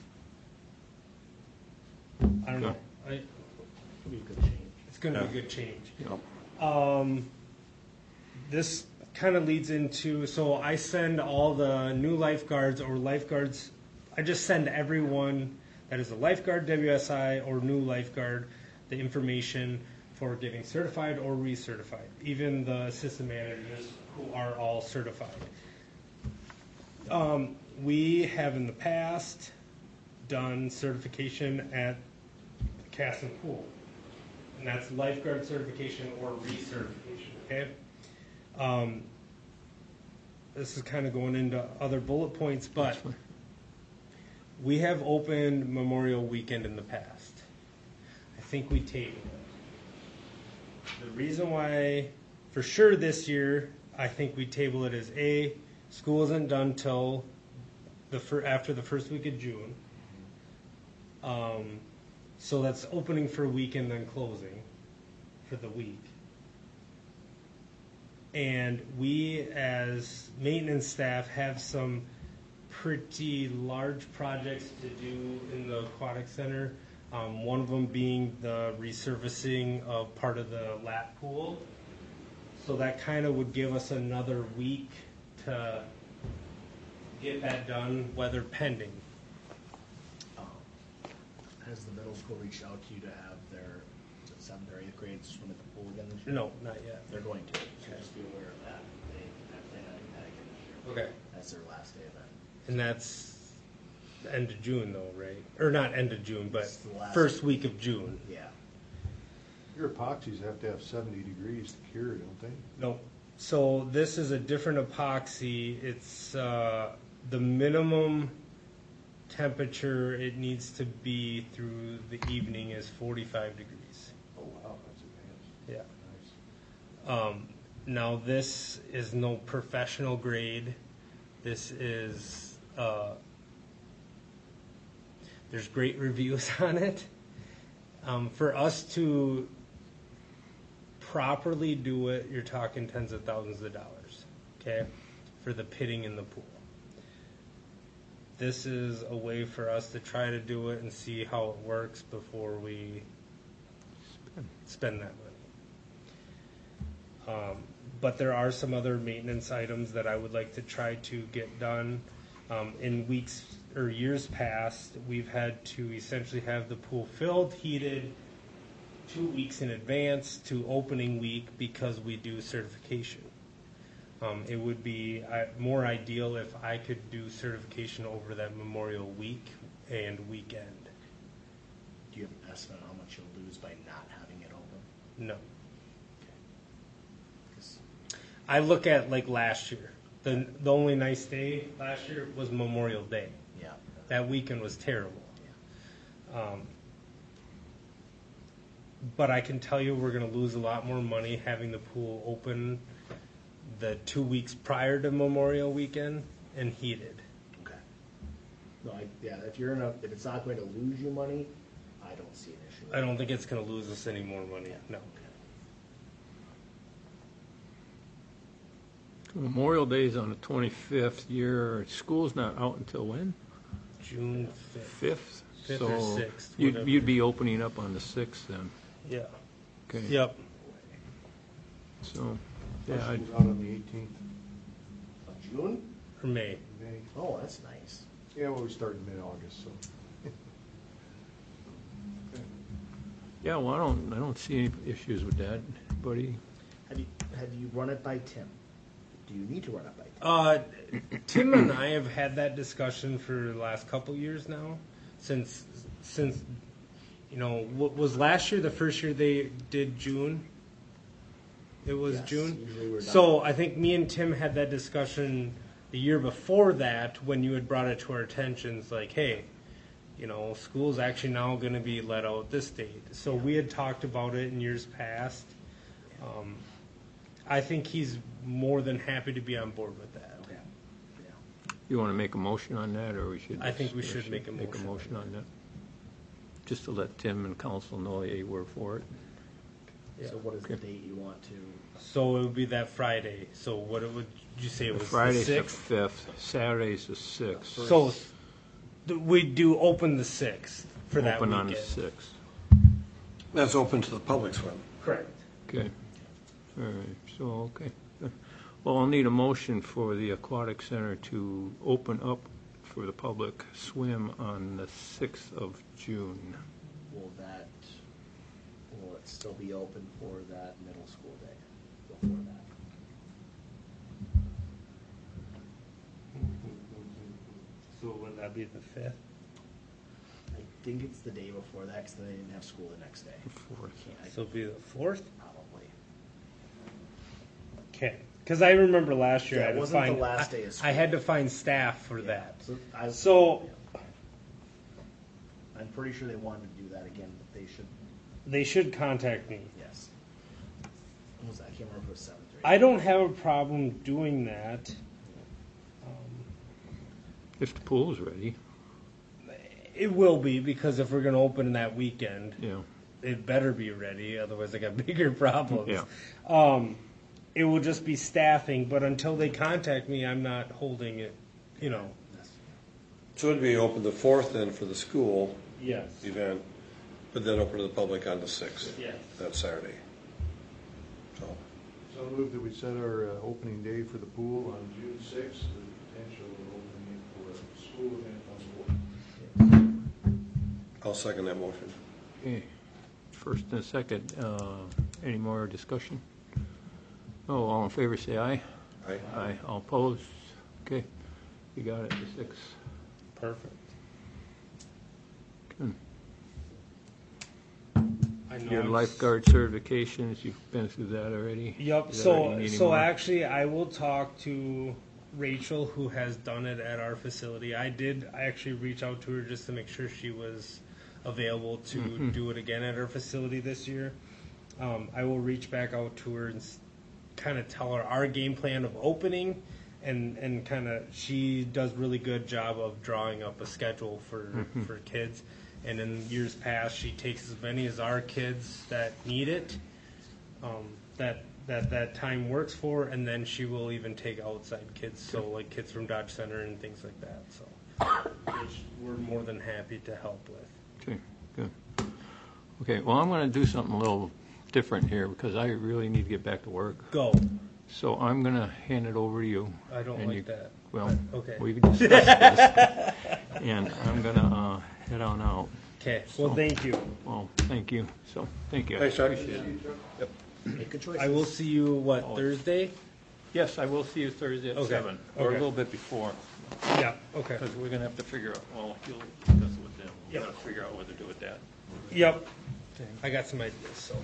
don't know. It'll be a good change. It's going to be Yeah. a good change. Yep. This kind of leads into, so I send all the new lifeguards or lifeguards, I just send everyone that is a lifeguard, WSI, or new lifeguard, the information for getting certified or recertified, even the assistant managers who are all certified. We have in the past done certification at the Casson Pool, and that's lifeguard certification or recertification, okay? This is kind of going into other bullet points, but we have opened Memorial Weekend in the past. I think we tabled it. The reason why, for sure this year, I think we table it is school isn't done till after the first week of June. So that's opening for a week and then closing for the week. And we, as maintenance staff, have some pretty large projects to do in the aquatic center. One of them being the resurfacing of part of the lap pool. So that kind of would give us another week to get that done, weather pending. Has the middle school reached out to you to have their 7th or 8th grades swim at the pool again this year? No, not yet. They're going to, so just be aware of that. They plan on doing that again this year. Okay. That's their last day event. And that's the end of June though, right? Or not end of June, but It's the last first week of June. Yeah. Your epoxies have to have 70 degrees to cure, don't they? Nope. So this is a different epoxy. It's the minimum temperature it needs to be through the evening is 45 degrees. Oh, wow, that's advanced. Yeah. Nice. Now this is no professional grade. This is there's great reviews on it. For us to properly do it, you're talking tens of thousands of dollars, okay, for the pitting in the pool. This is a way for us to try to do it and see how it works before we spend that money. But there are some other maintenance items that I would like to try to get done. In weeks or years past, we've had to essentially have the pool filled, heated 2 weeks in advance to opening week because we do certification. It would be more ideal if I could do certification over that Memorial Week and weekend. Do you have an estimate on how much you'll lose by not having it open? No. 'Cause I look at like last year. The only nice day last year was Memorial Day. yeah, That weekend was terrible. But I can tell you we're going to lose a lot more money having the pool open the 2 weeks prior to Memorial Weekend and heated. okay. No, yeah, if it's not going to lose you money, I don't see an issue. I don't think it's going to lose us any more money. No. Memorial Day is on the 25th. Your school's not out until when? June 5th. 5th? 5th So or 6th, You'd whatever. be opening up on the 6th then. Yeah. Okay. Yep. So, yeah, First I'd- one's out on the 18th Of June? Or May. of May. Oh, that's nice. Yeah, well, we start in mid-August, so. yeah, well, I don't see any issues with that, buddy. Have you run it by Tim? Do you need to run it by Tim? Tim and I have had that discussion for the last couple years now, since what was last year the first year they did June. It was Yes, June. usually we're done. So I think me and Tim had that discussion the year before that when you had brought it to our attention. It's like, hey, school's actually now going to be let out this date. So we had talked about it in years past. I think he's more than happy to be on board with that. Okay. Yeah. You want to make a motion on that, or we should? I think we or should make a Make a motion. motion on that. Just to let Tim and council know, hey, we're for it. Yeah. So what is the Okay. date you want to? So it would be that Friday. So what would you say it was? Friday's the the 6th? 5th, Saturday's the 6th. So we do open the 6th for that Open weekend. on the 6th. That's open to the public swim. Correct. Okay. All right, so, okay. Well, I'll need a motion for the aquatic center to open up for the public swim on the 6th of June. Will it still be open for that middle school day before that? So would that be the 5th? I think it's the day before that, because they didn't have school the next day. Fourth. So it'd be the 4th? Probably. Okay. Because I remember last year Yeah, I it had to wasn't the find last day of I school. had to find staff for Yeah. that. So So I'm pretty sure they wanted to do that again, but they should, they should contact me. yes. What was that? I can't remember if it was 7th or 8th. I don't have a problem doing that. If the pool's ready, It will be, because if we're going to open that weekend, yeah. it better be ready, otherwise I got bigger problems. Yeah. It will just be staffing, but until they contact me, I'm not holding it, Yes. So it'd be open the 4th then for the school Yes. event, but then open to the public on the 6th. Yes. That Saturday. So, So I move that we set our opening day for the pool on June 6th, the potential opening for a school event on the 4th. I'll second that motion. Okay. First and second, any more discussion? Oh, all in favor, say aye. Aye. Aye. All opposed? Okay. You got it, the 6th. Perfect. Good. I know Your I'm- lifeguard certifications, you've been through that already? Yep. Is that what you So need so anymore? actually, I will talk to Rachel, who has done it at our facility. I actually reach out to her just to make sure she was available to Mm-hmm. do it again at our facility this year. I will reach back out to her and kind of tell her our game plan of opening, and kind of she does really good job of drawing up a schedule for kids. And in years past, she takes as many as our kids that need it, that time works for, and then she will even take outside kids, so like kids from Dodge Center and things like that. So which we're more than happy to help with. Okay, good. Okay, well, I'm going to do something a little different here because I really need to get back to work. Go. So I'm going to hand it over to you. I don't and like you- that. Well, Okay. we can discuss this. And I'm going to head on out. Okay. Well, thank you. Well, thank you. So, thank you. Thanks, Chuck. Appreciate it. Make good choices. I will see you Oh. Thursday. Yes, I will see you Thursday at Okay. 7, or a Okay. little bit before, Yeah, okay. because we're going to have to figure out, well, you'll discuss it with them. We're Yep. going to figure out what to do with that. Yep. I got some ideas, so.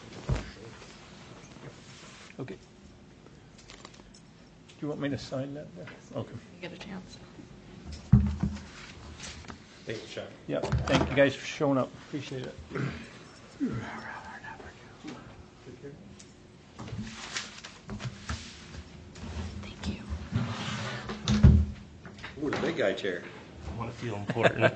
Okay. Do you want me to sign that there? Okay. You get a chance. Thanks, Chuck. Yeah, thank you guys for showing up. Appreciate it. Thank you. Ooh, the big guy chair. I want to feel important.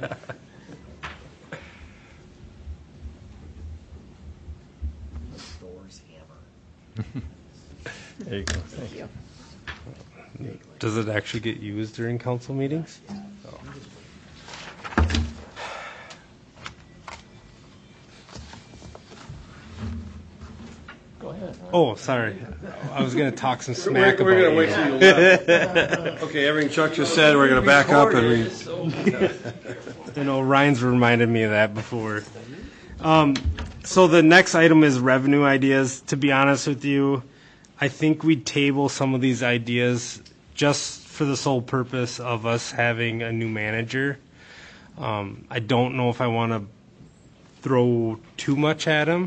Thor's hammer. There you go. Thank you. Does it actually get used during council meetings? Go ahead. Oh, sorry. I was going to talk some We're smack about going to you. wait till you left. Okay, everything Chuck just said, we're going to back up and read. You know, Ryan's reminded me of that before. So the next item is revenue ideas. To be honest with you, I think we table some of these ideas just for the sole purpose of us having a new manager. I don't know if I want to throw too much at him.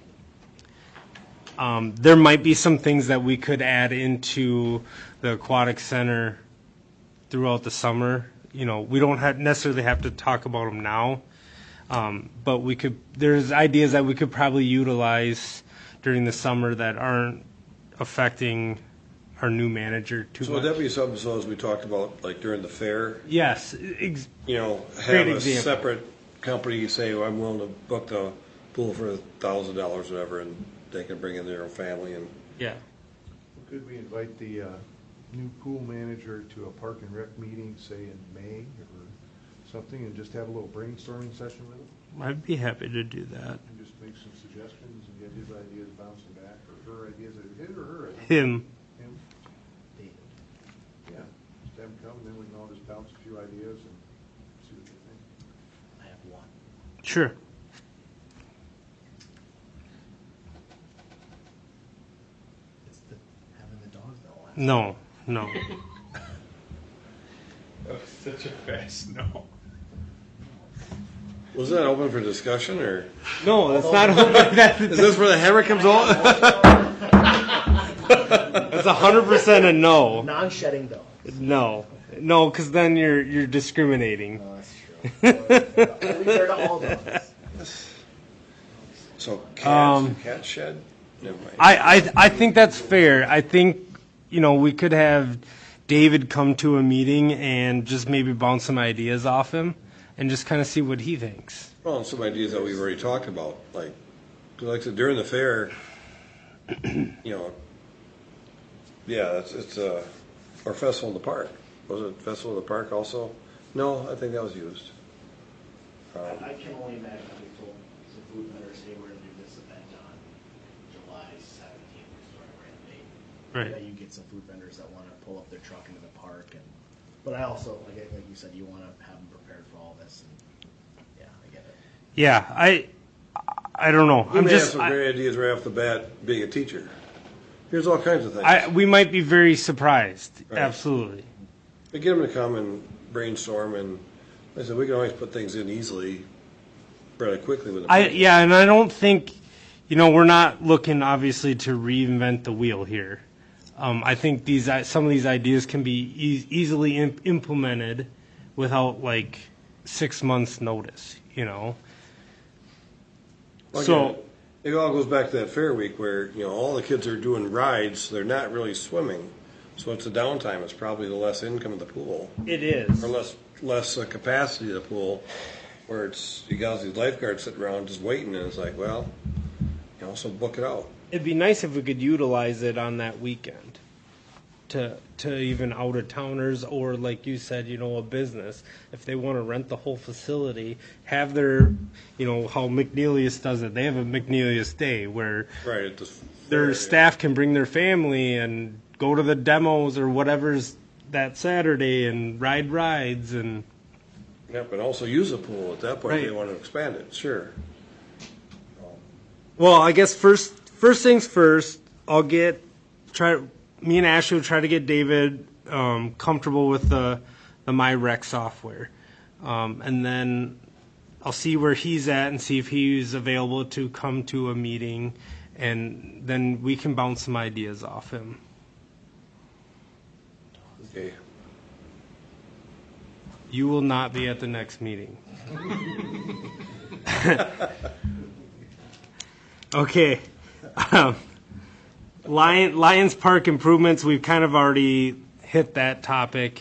There might be some things that we could add into the aquatic center throughout the summer. You know, we don't necessarily have to talk about them now, but we could. There's ideas that we could probably utilize during the summer that aren't affecting our new manager too So much. would that be something, so as we talked about, like during the fair, Yes, you know, Great have a example. separate company say, well, I'm willing to book the pool for $1,000 or whatever, and they can bring in their own family and. yeah. Could we invite the new pool manager to a park and rec meeting, say in May or something, and just have a little brainstorming session with him? I'd be happy to do that. And just make some suggestions and get his ideas bouncing back, or her ideas, his or her ideas. Him. Him? Yeah, just have him come, and then we can all just bounce a few ideas and see what they think. I have one. Sure. It's the having the dogs that last. No, no. Such a fast no. Was that open for discussion, or No, that's not. That's is this where the hammer comes on? 100% a no. Non-shedding dogs. No, no, because then you're discriminating. No, that's true. To be fair to all dogs. So cats, Um, cat shed? Never mind. I think that's fair. I think we could have David come to a meeting and just maybe bounce some ideas off him, and just kind of see what he thinks. Well, and some ideas that we've already talked about, like, 'cause like I said, during the fair, yeah, it's or Festival in the Park. Was it Festival in the Park also? No, I think that was used. I can only imagine that we told some food vendors, hey, we're gonna do this event on July 17th, which is our grand date. Right. That you get some food vendors that wanna pull up their truck into the park but I also, like you said, you wanna have them prepared for all this and, yeah, I get it. Yeah, I don't know. You I'm may just have some great ideas right off the bat, being a teacher. Here's all kinds of things. we might be very surprised. Right. Absolutely. We get them to come and brainstorm, and like I said, we can always put things in easily, rather quickly with them. Yeah, and I don't think, we're not looking obviously to reinvent the wheel here. I think some of these ideas can be easily implemented without 6 months notice. Well, So again, it all goes back to that fair week where, all the kids are doing rides, they're not really swimming. So it's the downtime, it's probably the less income of the pool, it is. or less capacity of the pool, where you got all these lifeguards sitting around just waiting, and it's like, well, so book it out. It'd be nice if we could utilize it on that weekend to even out of towners or, like you said, a business. If they want to rent the whole facility, have their, how McNeelius does it. They have a McNeelius Day where Right, at the their fair, staff can bring their family and go to the demos or whatever's that Saturday and ride rides and. Yeah, but also use the pool at that point if they Right. want to expand it, sure. Well, I guess first things first. I'll me and Ashley will try to get David comfortable with the MyRec software. And then I'll see where he's at and see if he's available to come to a meeting, and then we can bounce some ideas off him. Okay. You will not be at the next meeting. Okay. Lions Park improvements, we've kind of already hit that topic.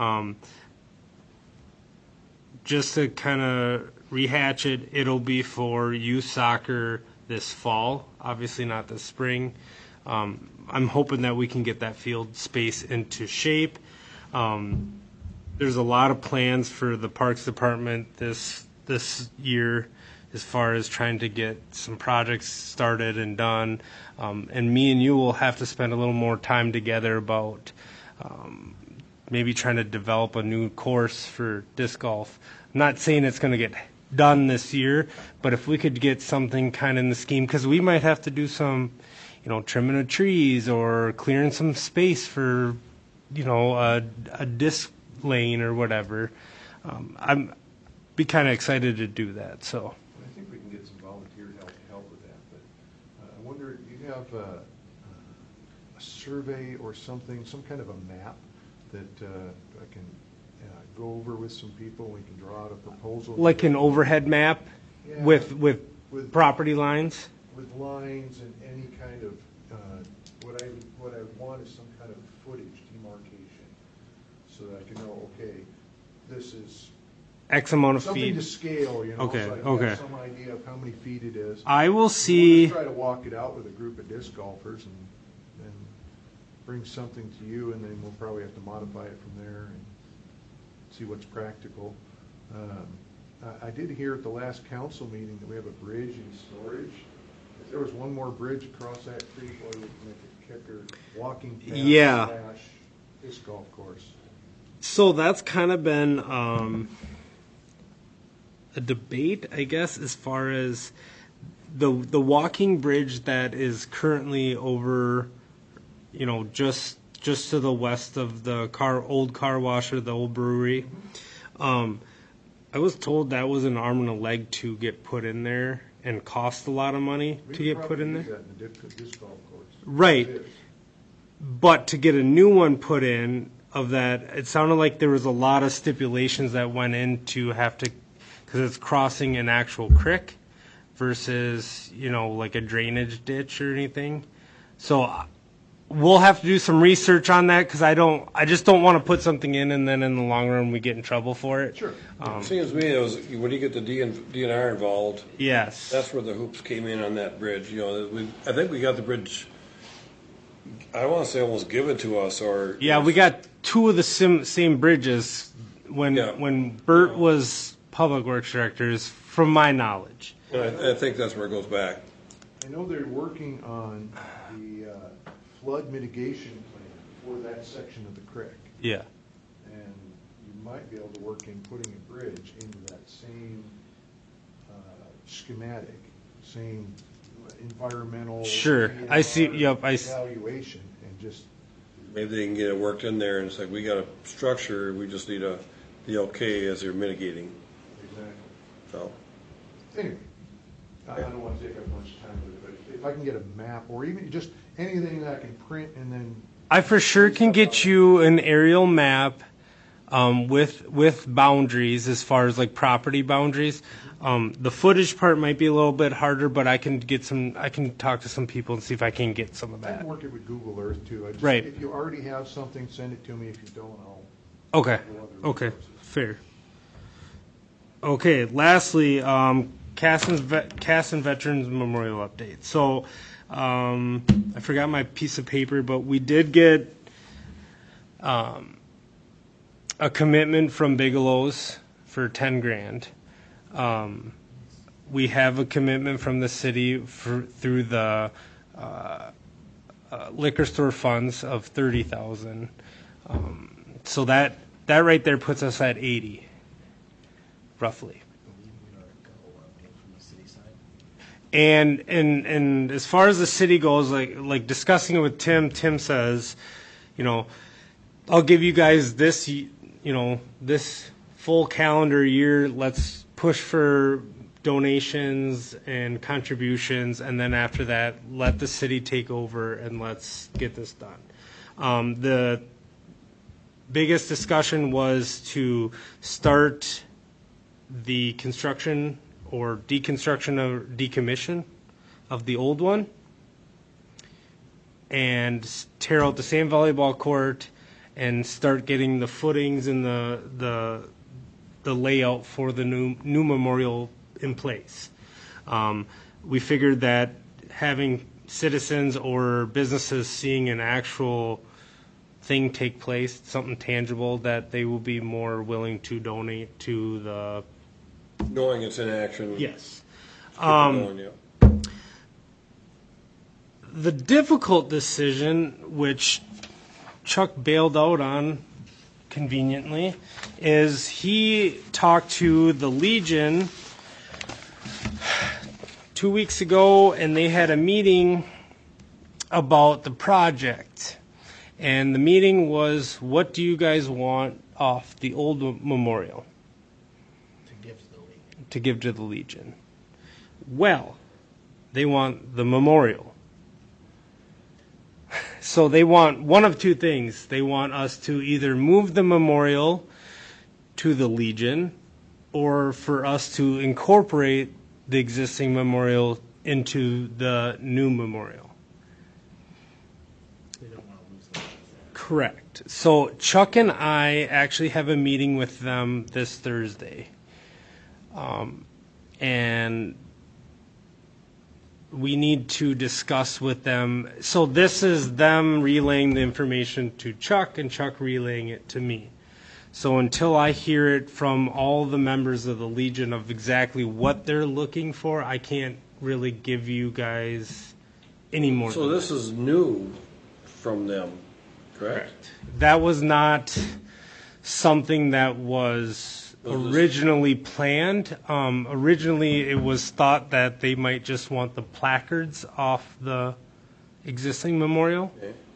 Just to kind of rehatch it, it'll be for youth soccer this fall, obviously not this spring. I'm hoping that we can get that field space into shape. There's a lot of plans for the Parks Department this year as far as trying to get some projects started and done. And me and you will have to spend a little more time together about maybe trying to develop a new course for disc golf. I'm not saying it's going to get done this year, but if we could get something kind of in the scheme, because we might have to do some, trimming of trees or clearing some space for, a disc lane or whatever. I'm be kind of excited to do that. So I think we can get some volunteer help with that, but I wonder, do you have a survey or something, some kind of a map that I can go over with some people, we can draw out a proposal? like an overhead map Yeah. with With- property lines. With lines and any kind of, what I would want is some kind of footage demarcation, so that I can know, okay, this is X amount of something feet. to scale, Okay, so I can okay. have some idea of how many feet it is. I will We'll see. just try to walk it out with a group of disc golfers and bring something to you, and then we'll probably have to modify it from there and see what's practical. I did hear at the last council meeting that we have a bridge in storage. If there was one more bridge across that creek, boy, we could make a kicker walking path Yeah. / disc golf course. So that's kind of been a debate, I guess, as far as the walking bridge that is currently over, just to the west of the old car wash or the old brewery. I was told that was an arm and a leg to get put in there and cost a lot of money We to could get put probably in use there. that in the disc golf course. Right. It is. But to get a new one put in of that, it sounded like there was a lot of stipulations that went into have to, because it's crossing an actual creek versus, like a drainage ditch or anything. So we'll have to do some research on that, because I just don't want to put something in and then in the long run we get in trouble for it. Sure. Seems to me it was, when you get the DNR involved, Yes. that's where the hoops came in on that bridge. I think we got the bridge, I don't want to say almost given to us, or. Yeah, we got two of the same bridges when Yeah. when Bert was Public Works Director, from my knowledge. And I think that's where it goes back. I know they're working on the flood mitigation plan for that section of the creek. Yeah. And you might be able to work in putting a bridge into that same schematic, same environmental. Sure. I see- yep, I s- Evaluation, and just, Maybe they can get it worked in there, and it's like, we got a structure, we just need the okay as they're mitigating, exactly. so. Anyway, I don't want to take up much time with it, but if I can get a map, or even just anything that I can print and then. I for sure can get you an aerial map with boundaries as far as like property boundaries. The footage part might be a little bit harder, but I can talk to some people and see if I can get some of I that. can work it with Google Earth too. I just, Right. If you already have something, send it to me. If you don't, I'll. Okay. Okay. Fair. Okay. Lastly, Casson Veterans Memorial update. So, I forgot my piece of paper, but we did get a commitment from Bigelow's for 10 grand. We have a commitment from the city through the liquor store funds of 30,000. So that right there puts us at 80, roughly. And as far as the city goes, like discussing it with Tim says, I'll give you guys this, this full calendar year. Let's push for donations and contributions, and then after that, let the city take over and let's get this done. The biggest discussion was to start the construction or deconstruction or decommission of the old one and tear out the same volleyball court and start getting the footings and the layout for the new memorial in place. We figured that having citizens or businesses seeing an actual thing take place, something tangible, that they will be more willing to donate to the. Knowing it's in action. Yes. keep it going, yeah. The difficult decision, which Chuck bailed out on conveniently, is he talked to the Legion 2 weeks ago, and they had a meeting about the project. And the meeting was, what do you guys want off the old memorial? To give to the Legion. Well, they want the memorial. So they want one of two things. They want us to either move the memorial to the Legion, or for us to incorporate the existing memorial into the new memorial. They don't want to lose that. Correct. So Chuck and I actually have a meeting with them this Thursday. And we need to discuss with them. So this is them relaying the information to Chuck and Chuck relaying it to me. So until I hear it from all the members of the Legion of exactly what they're looking for, I can't really give you guys any more. So this is new from them, correct? That was not something that was originally planned. Originally, it was thought that they might just want the placards off the existing memorial.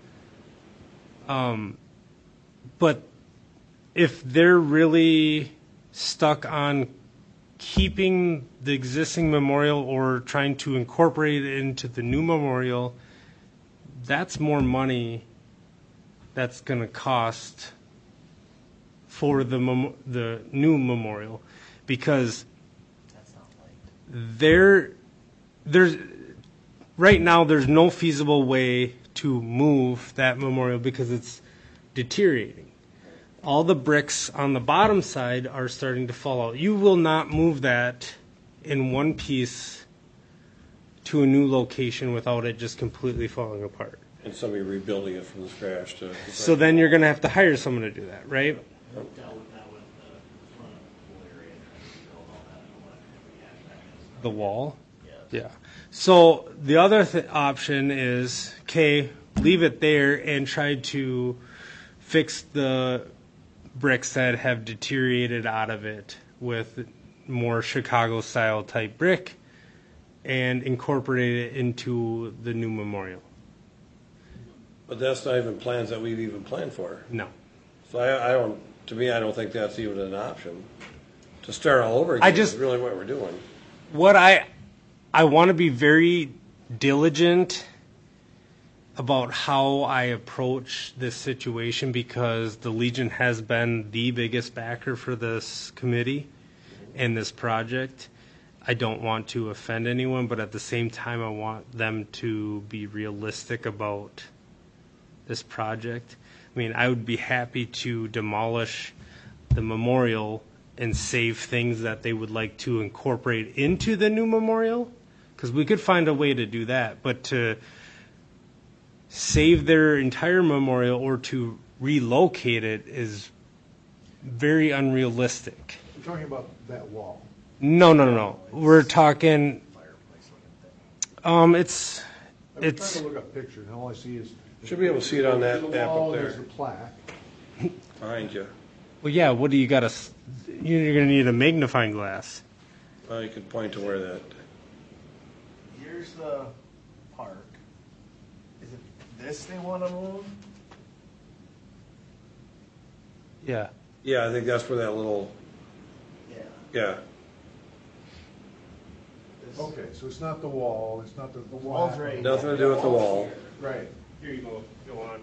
Okay. But if they're really stuck on keeping the existing memorial or trying to incorporate it into the new memorial, that's more money that's going to cost for the new memorial, because That's not light. there's right now there's no feasible way to move that memorial because it's deteriorating. All the bricks on the bottom side are starting to fall out. You will not move that in one piece to a new location without it just completely falling apart. And somebody rebuilding it from scratch to. So then you're going to have to hire someone to do that, right? Dealt with that with the front pool area, trying to build all that. I don't want to rehash that kind of stuff. The wall? Yes. Yeah. So the other option is, okay, leave it there and try to fix the bricks that have deteriorated out of it with more Chicago-style type brick and incorporate it into the new memorial. But that's not even plans that we've even planned for. No. So I don't, to me, I don't think that's even an option. To start all over I again just- is really what we're doing. What I want to be very diligent about how I approach this situation, because the Legion has been the biggest backer for this committee and this project. I don't want to offend anyone, but at the same time, I want them to be realistic about this project. I mean, I would be happy to demolish the memorial and save things that they would like to incorporate into the new memorial, because we could find a way to do that. But to save their entire memorial or to relocate it is very unrealistic. We're talking about that wall. No. We're talking, Fireplace looking thing. it's, I'm It's- trying to look up pictures, and all I see is. Should be able to see it on that the map up wall, there. There's the plaque. Behind you. well, yeah, what do you got to, you're going to need a magnifying glass. Well, you could point to where that, here's the park. Is it this they wanna move? Yeah. Yeah, I think that's where that little, Yeah. yeah. This- Okay, so it's not the wall, it's not the wall's wall. right. Nothing to do with the wall. Right. Here you go on.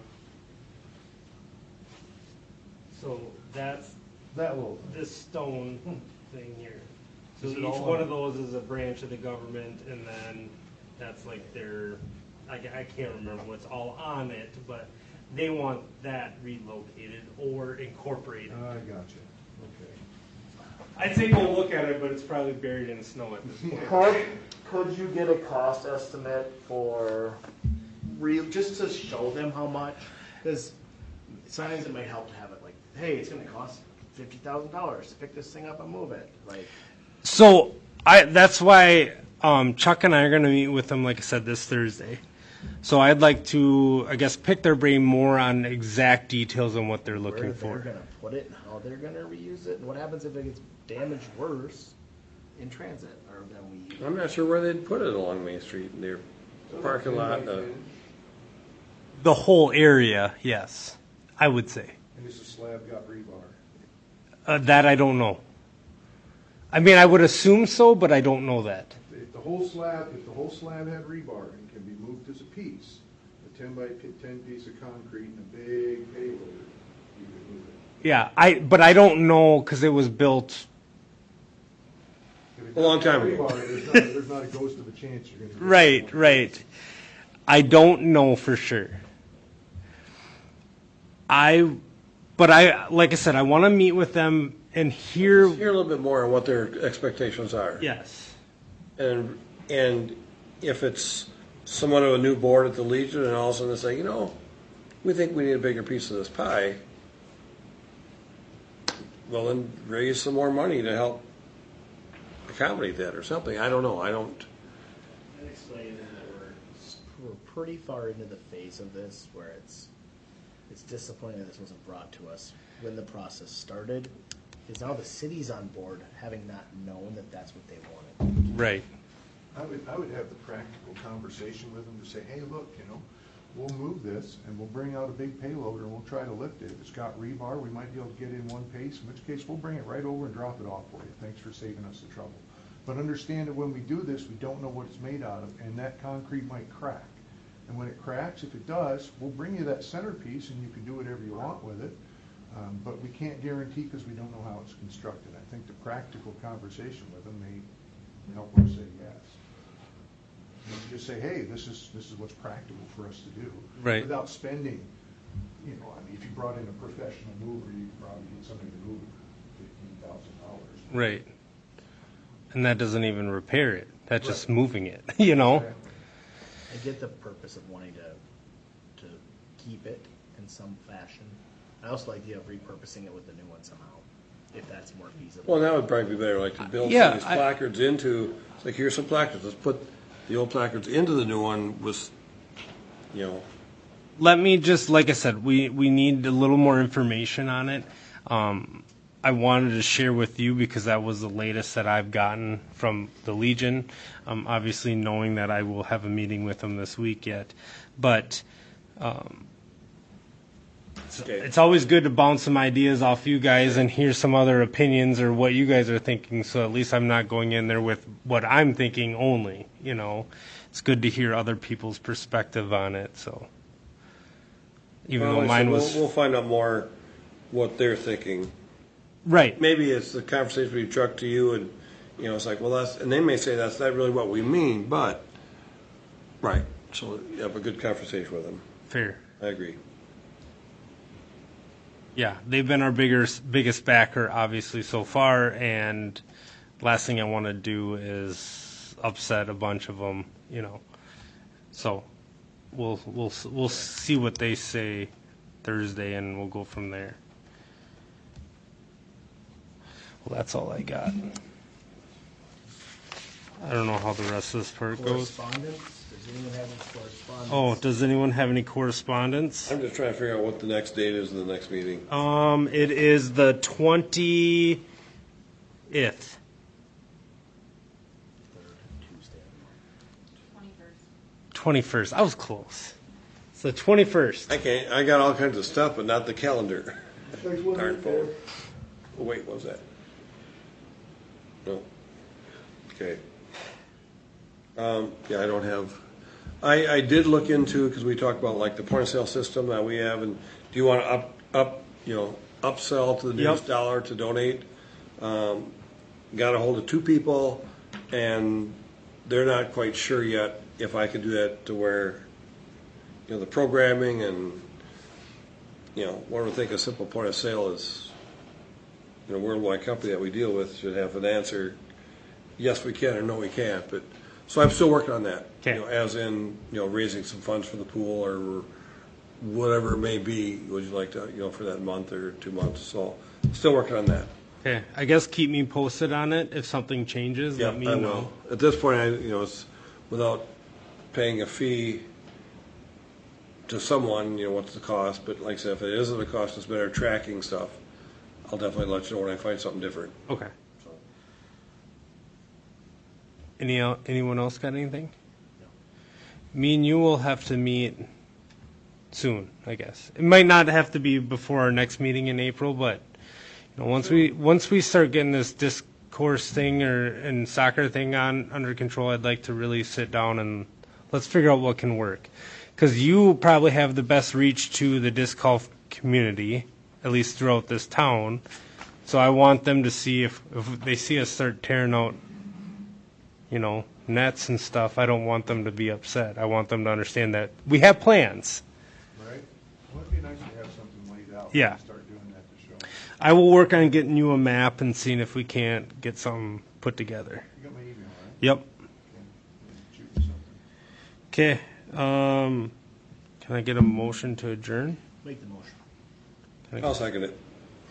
So that's That little thing. this stone thing here. So Is it each all one on- of those is a branch of the government, and then that's like their, I can't remember what's all on it, but they want that relocated or incorporated. I got you. Okay. I'd say go look at it, but it's probably buried in snow at this point. Could you get a cost estimate for real, just to show them how much? Because sometimes it might help to have it like, hey, it's gonna cost $50,000 to pick this thing up and move it, like. So that's why Chuck and I are going to meet with them, like I said, this Thursday. So I'd like to, I guess, pick their brain more on exact details on what they're Where looking they're for. gonna put it and how they're gonna reuse it, and what happens if it gets damaged worse in transit, or then we use it. I'm not sure where they'd put it along Main Street, in their parking lot. The whole area, yes, I would say. And this is slab got rebar. That I don't know. I mean, I would assume so, but I don't know that. If the whole slab had rebar and can be moved as a piece, a 10 by 10 piece of concrete and a big payloader, you could move it. Yeah, but I don't know because it was built. If it A long doesn't have time ago. rebar, there's not a ghost of a chance you're gonna. get it. Right. I don't know for sure. But like I said, I want to meet with them and hear. Hear a little bit more on what their expectations are. Yes. And if it's somewhat of a new board at the Legion and all of a sudden they say, we think we need a bigger piece of this pie, well then raise some more money to help accommodate that or something. I don't know. I'd explain that we're pretty far into the phase of this where it's disappointing that this wasn't brought to us when the process started, because now the city's on board having not known that that's what they wanted. Right. I would have the practical conversation with them to say, hey, look, we'll move this and we'll bring out a big payloader and we'll try to lift it. If it's got rebar, we might be able to get it in one piece, in which case we'll bring it right over and drop it off for you. Thanks for saving us the trouble. But understand that when we do this, we don't know what it's made out of, and that concrete might crack. And when it cracks, if it does, we'll bring you that centerpiece and you can do whatever you want with it. But we can't guarantee because we don't know how it's constructed. I think the practical conversation with them may help them say yes. Just say, hey, this is what's practical for us to do. Right. Without spending, if you brought in a professional mover, you could probably get somebody to move it for $15,000. Right. And that doesn't even repair it. That's just Right. moving it, Exactly. I get the purpose of wanting to keep it in some fashion. I also like the idea of repurposing it with the new one somehow, if that's more feasible. Well, that would probably be better, like to build Yeah, some of these placards into, it's like, here's some placards, let's put the old placards into the new one with, Let me just, like I said, we need a little more information on it. I wanted to share with you because that was the latest that I've gotten from the Legion. Obviously, knowing that I will have a meeting with them this week yet, but it's always good to bounce some ideas off you guys and hear some other opinions or what you guys are thinking. So at least I'm not going in there with what I'm thinking only. It's good to hear other people's perspective on it. So even though mine was We'll find out more what they're thinking. right. Maybe it's the conversation we truck to you and, it's like, well, and they may say that's not really what we mean, but, right. So you have a good conversation with them. Fair. I agree. Yeah, they've been our biggest backer, obviously, so far, and last thing I want to do is upset a bunch of them, So we'll see what they say Thursday, and we'll go from there. Well, that's all I got. I don't know how the rest of this part goes. Correspondence? Does anyone have any correspondence? Oh, does anyone have any correspondence? I'm just trying to figure out what the next date is of the next meeting. It is the 20th. Third Tuesday of the month. 21st. I was close. It's the 21st. I got all kinds of stuff, but not the calendar. Darn phone. Oh, wait, what was that? No. Okay. Yeah, I don't have, I did look into, because we talked about like the point of sale system that we have, and do you want to upsell to the nearest dollar to donate? Got a hold of two people, and they're not quite sure yet if I could do that to where, the programming and, one would think a simple point of sale is, a worldwide company that we deal with should have an answer, yes, we can, or no, we can't. But so I'm still working on that. Okay. As in, raising some funds for the pool or whatever it may be. Would you like to, for that month or 2 months? So still working on that. Okay, I guess keep me posted on it. If something changes, let me I know. will. At this point, it's without paying a fee to someone, what's the cost? But like I said, if it isn't a cost, it's better tracking stuff. I'll definitely let you know when I find something different. Okay. So. Anyone else got anything? No. Me and you will have to meet soon, I guess. It might not have to be before our next meeting in April, but once we start getting this discourse thing and soccer thing under control, I'd like to really sit down and let's figure out what can work. Because you probably have the best reach to the disc golf community, at least throughout this town. So I want them to see if they see us start tearing out, nets and stuff. I don't want them to be upset. I want them to understand that we have plans. Right? Well, it'd be nice to have something laid out. Yeah. And start doing that to show. I will work on getting you a map and seeing if we can't get something put together. You got my email, right? Yep. Okay. Shoot me something. Okay. Can I get a motion to adjourn? Make the motion. I'll second it.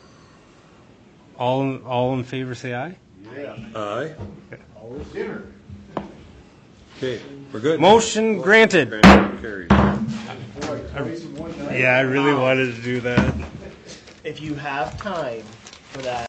All in favor, say aye. Yeah. Aye. Always dinner. Okay, we're good. Motion granted. Carried. Boy, twice in one night. Yeah, I really wanted to do that. If you have time for that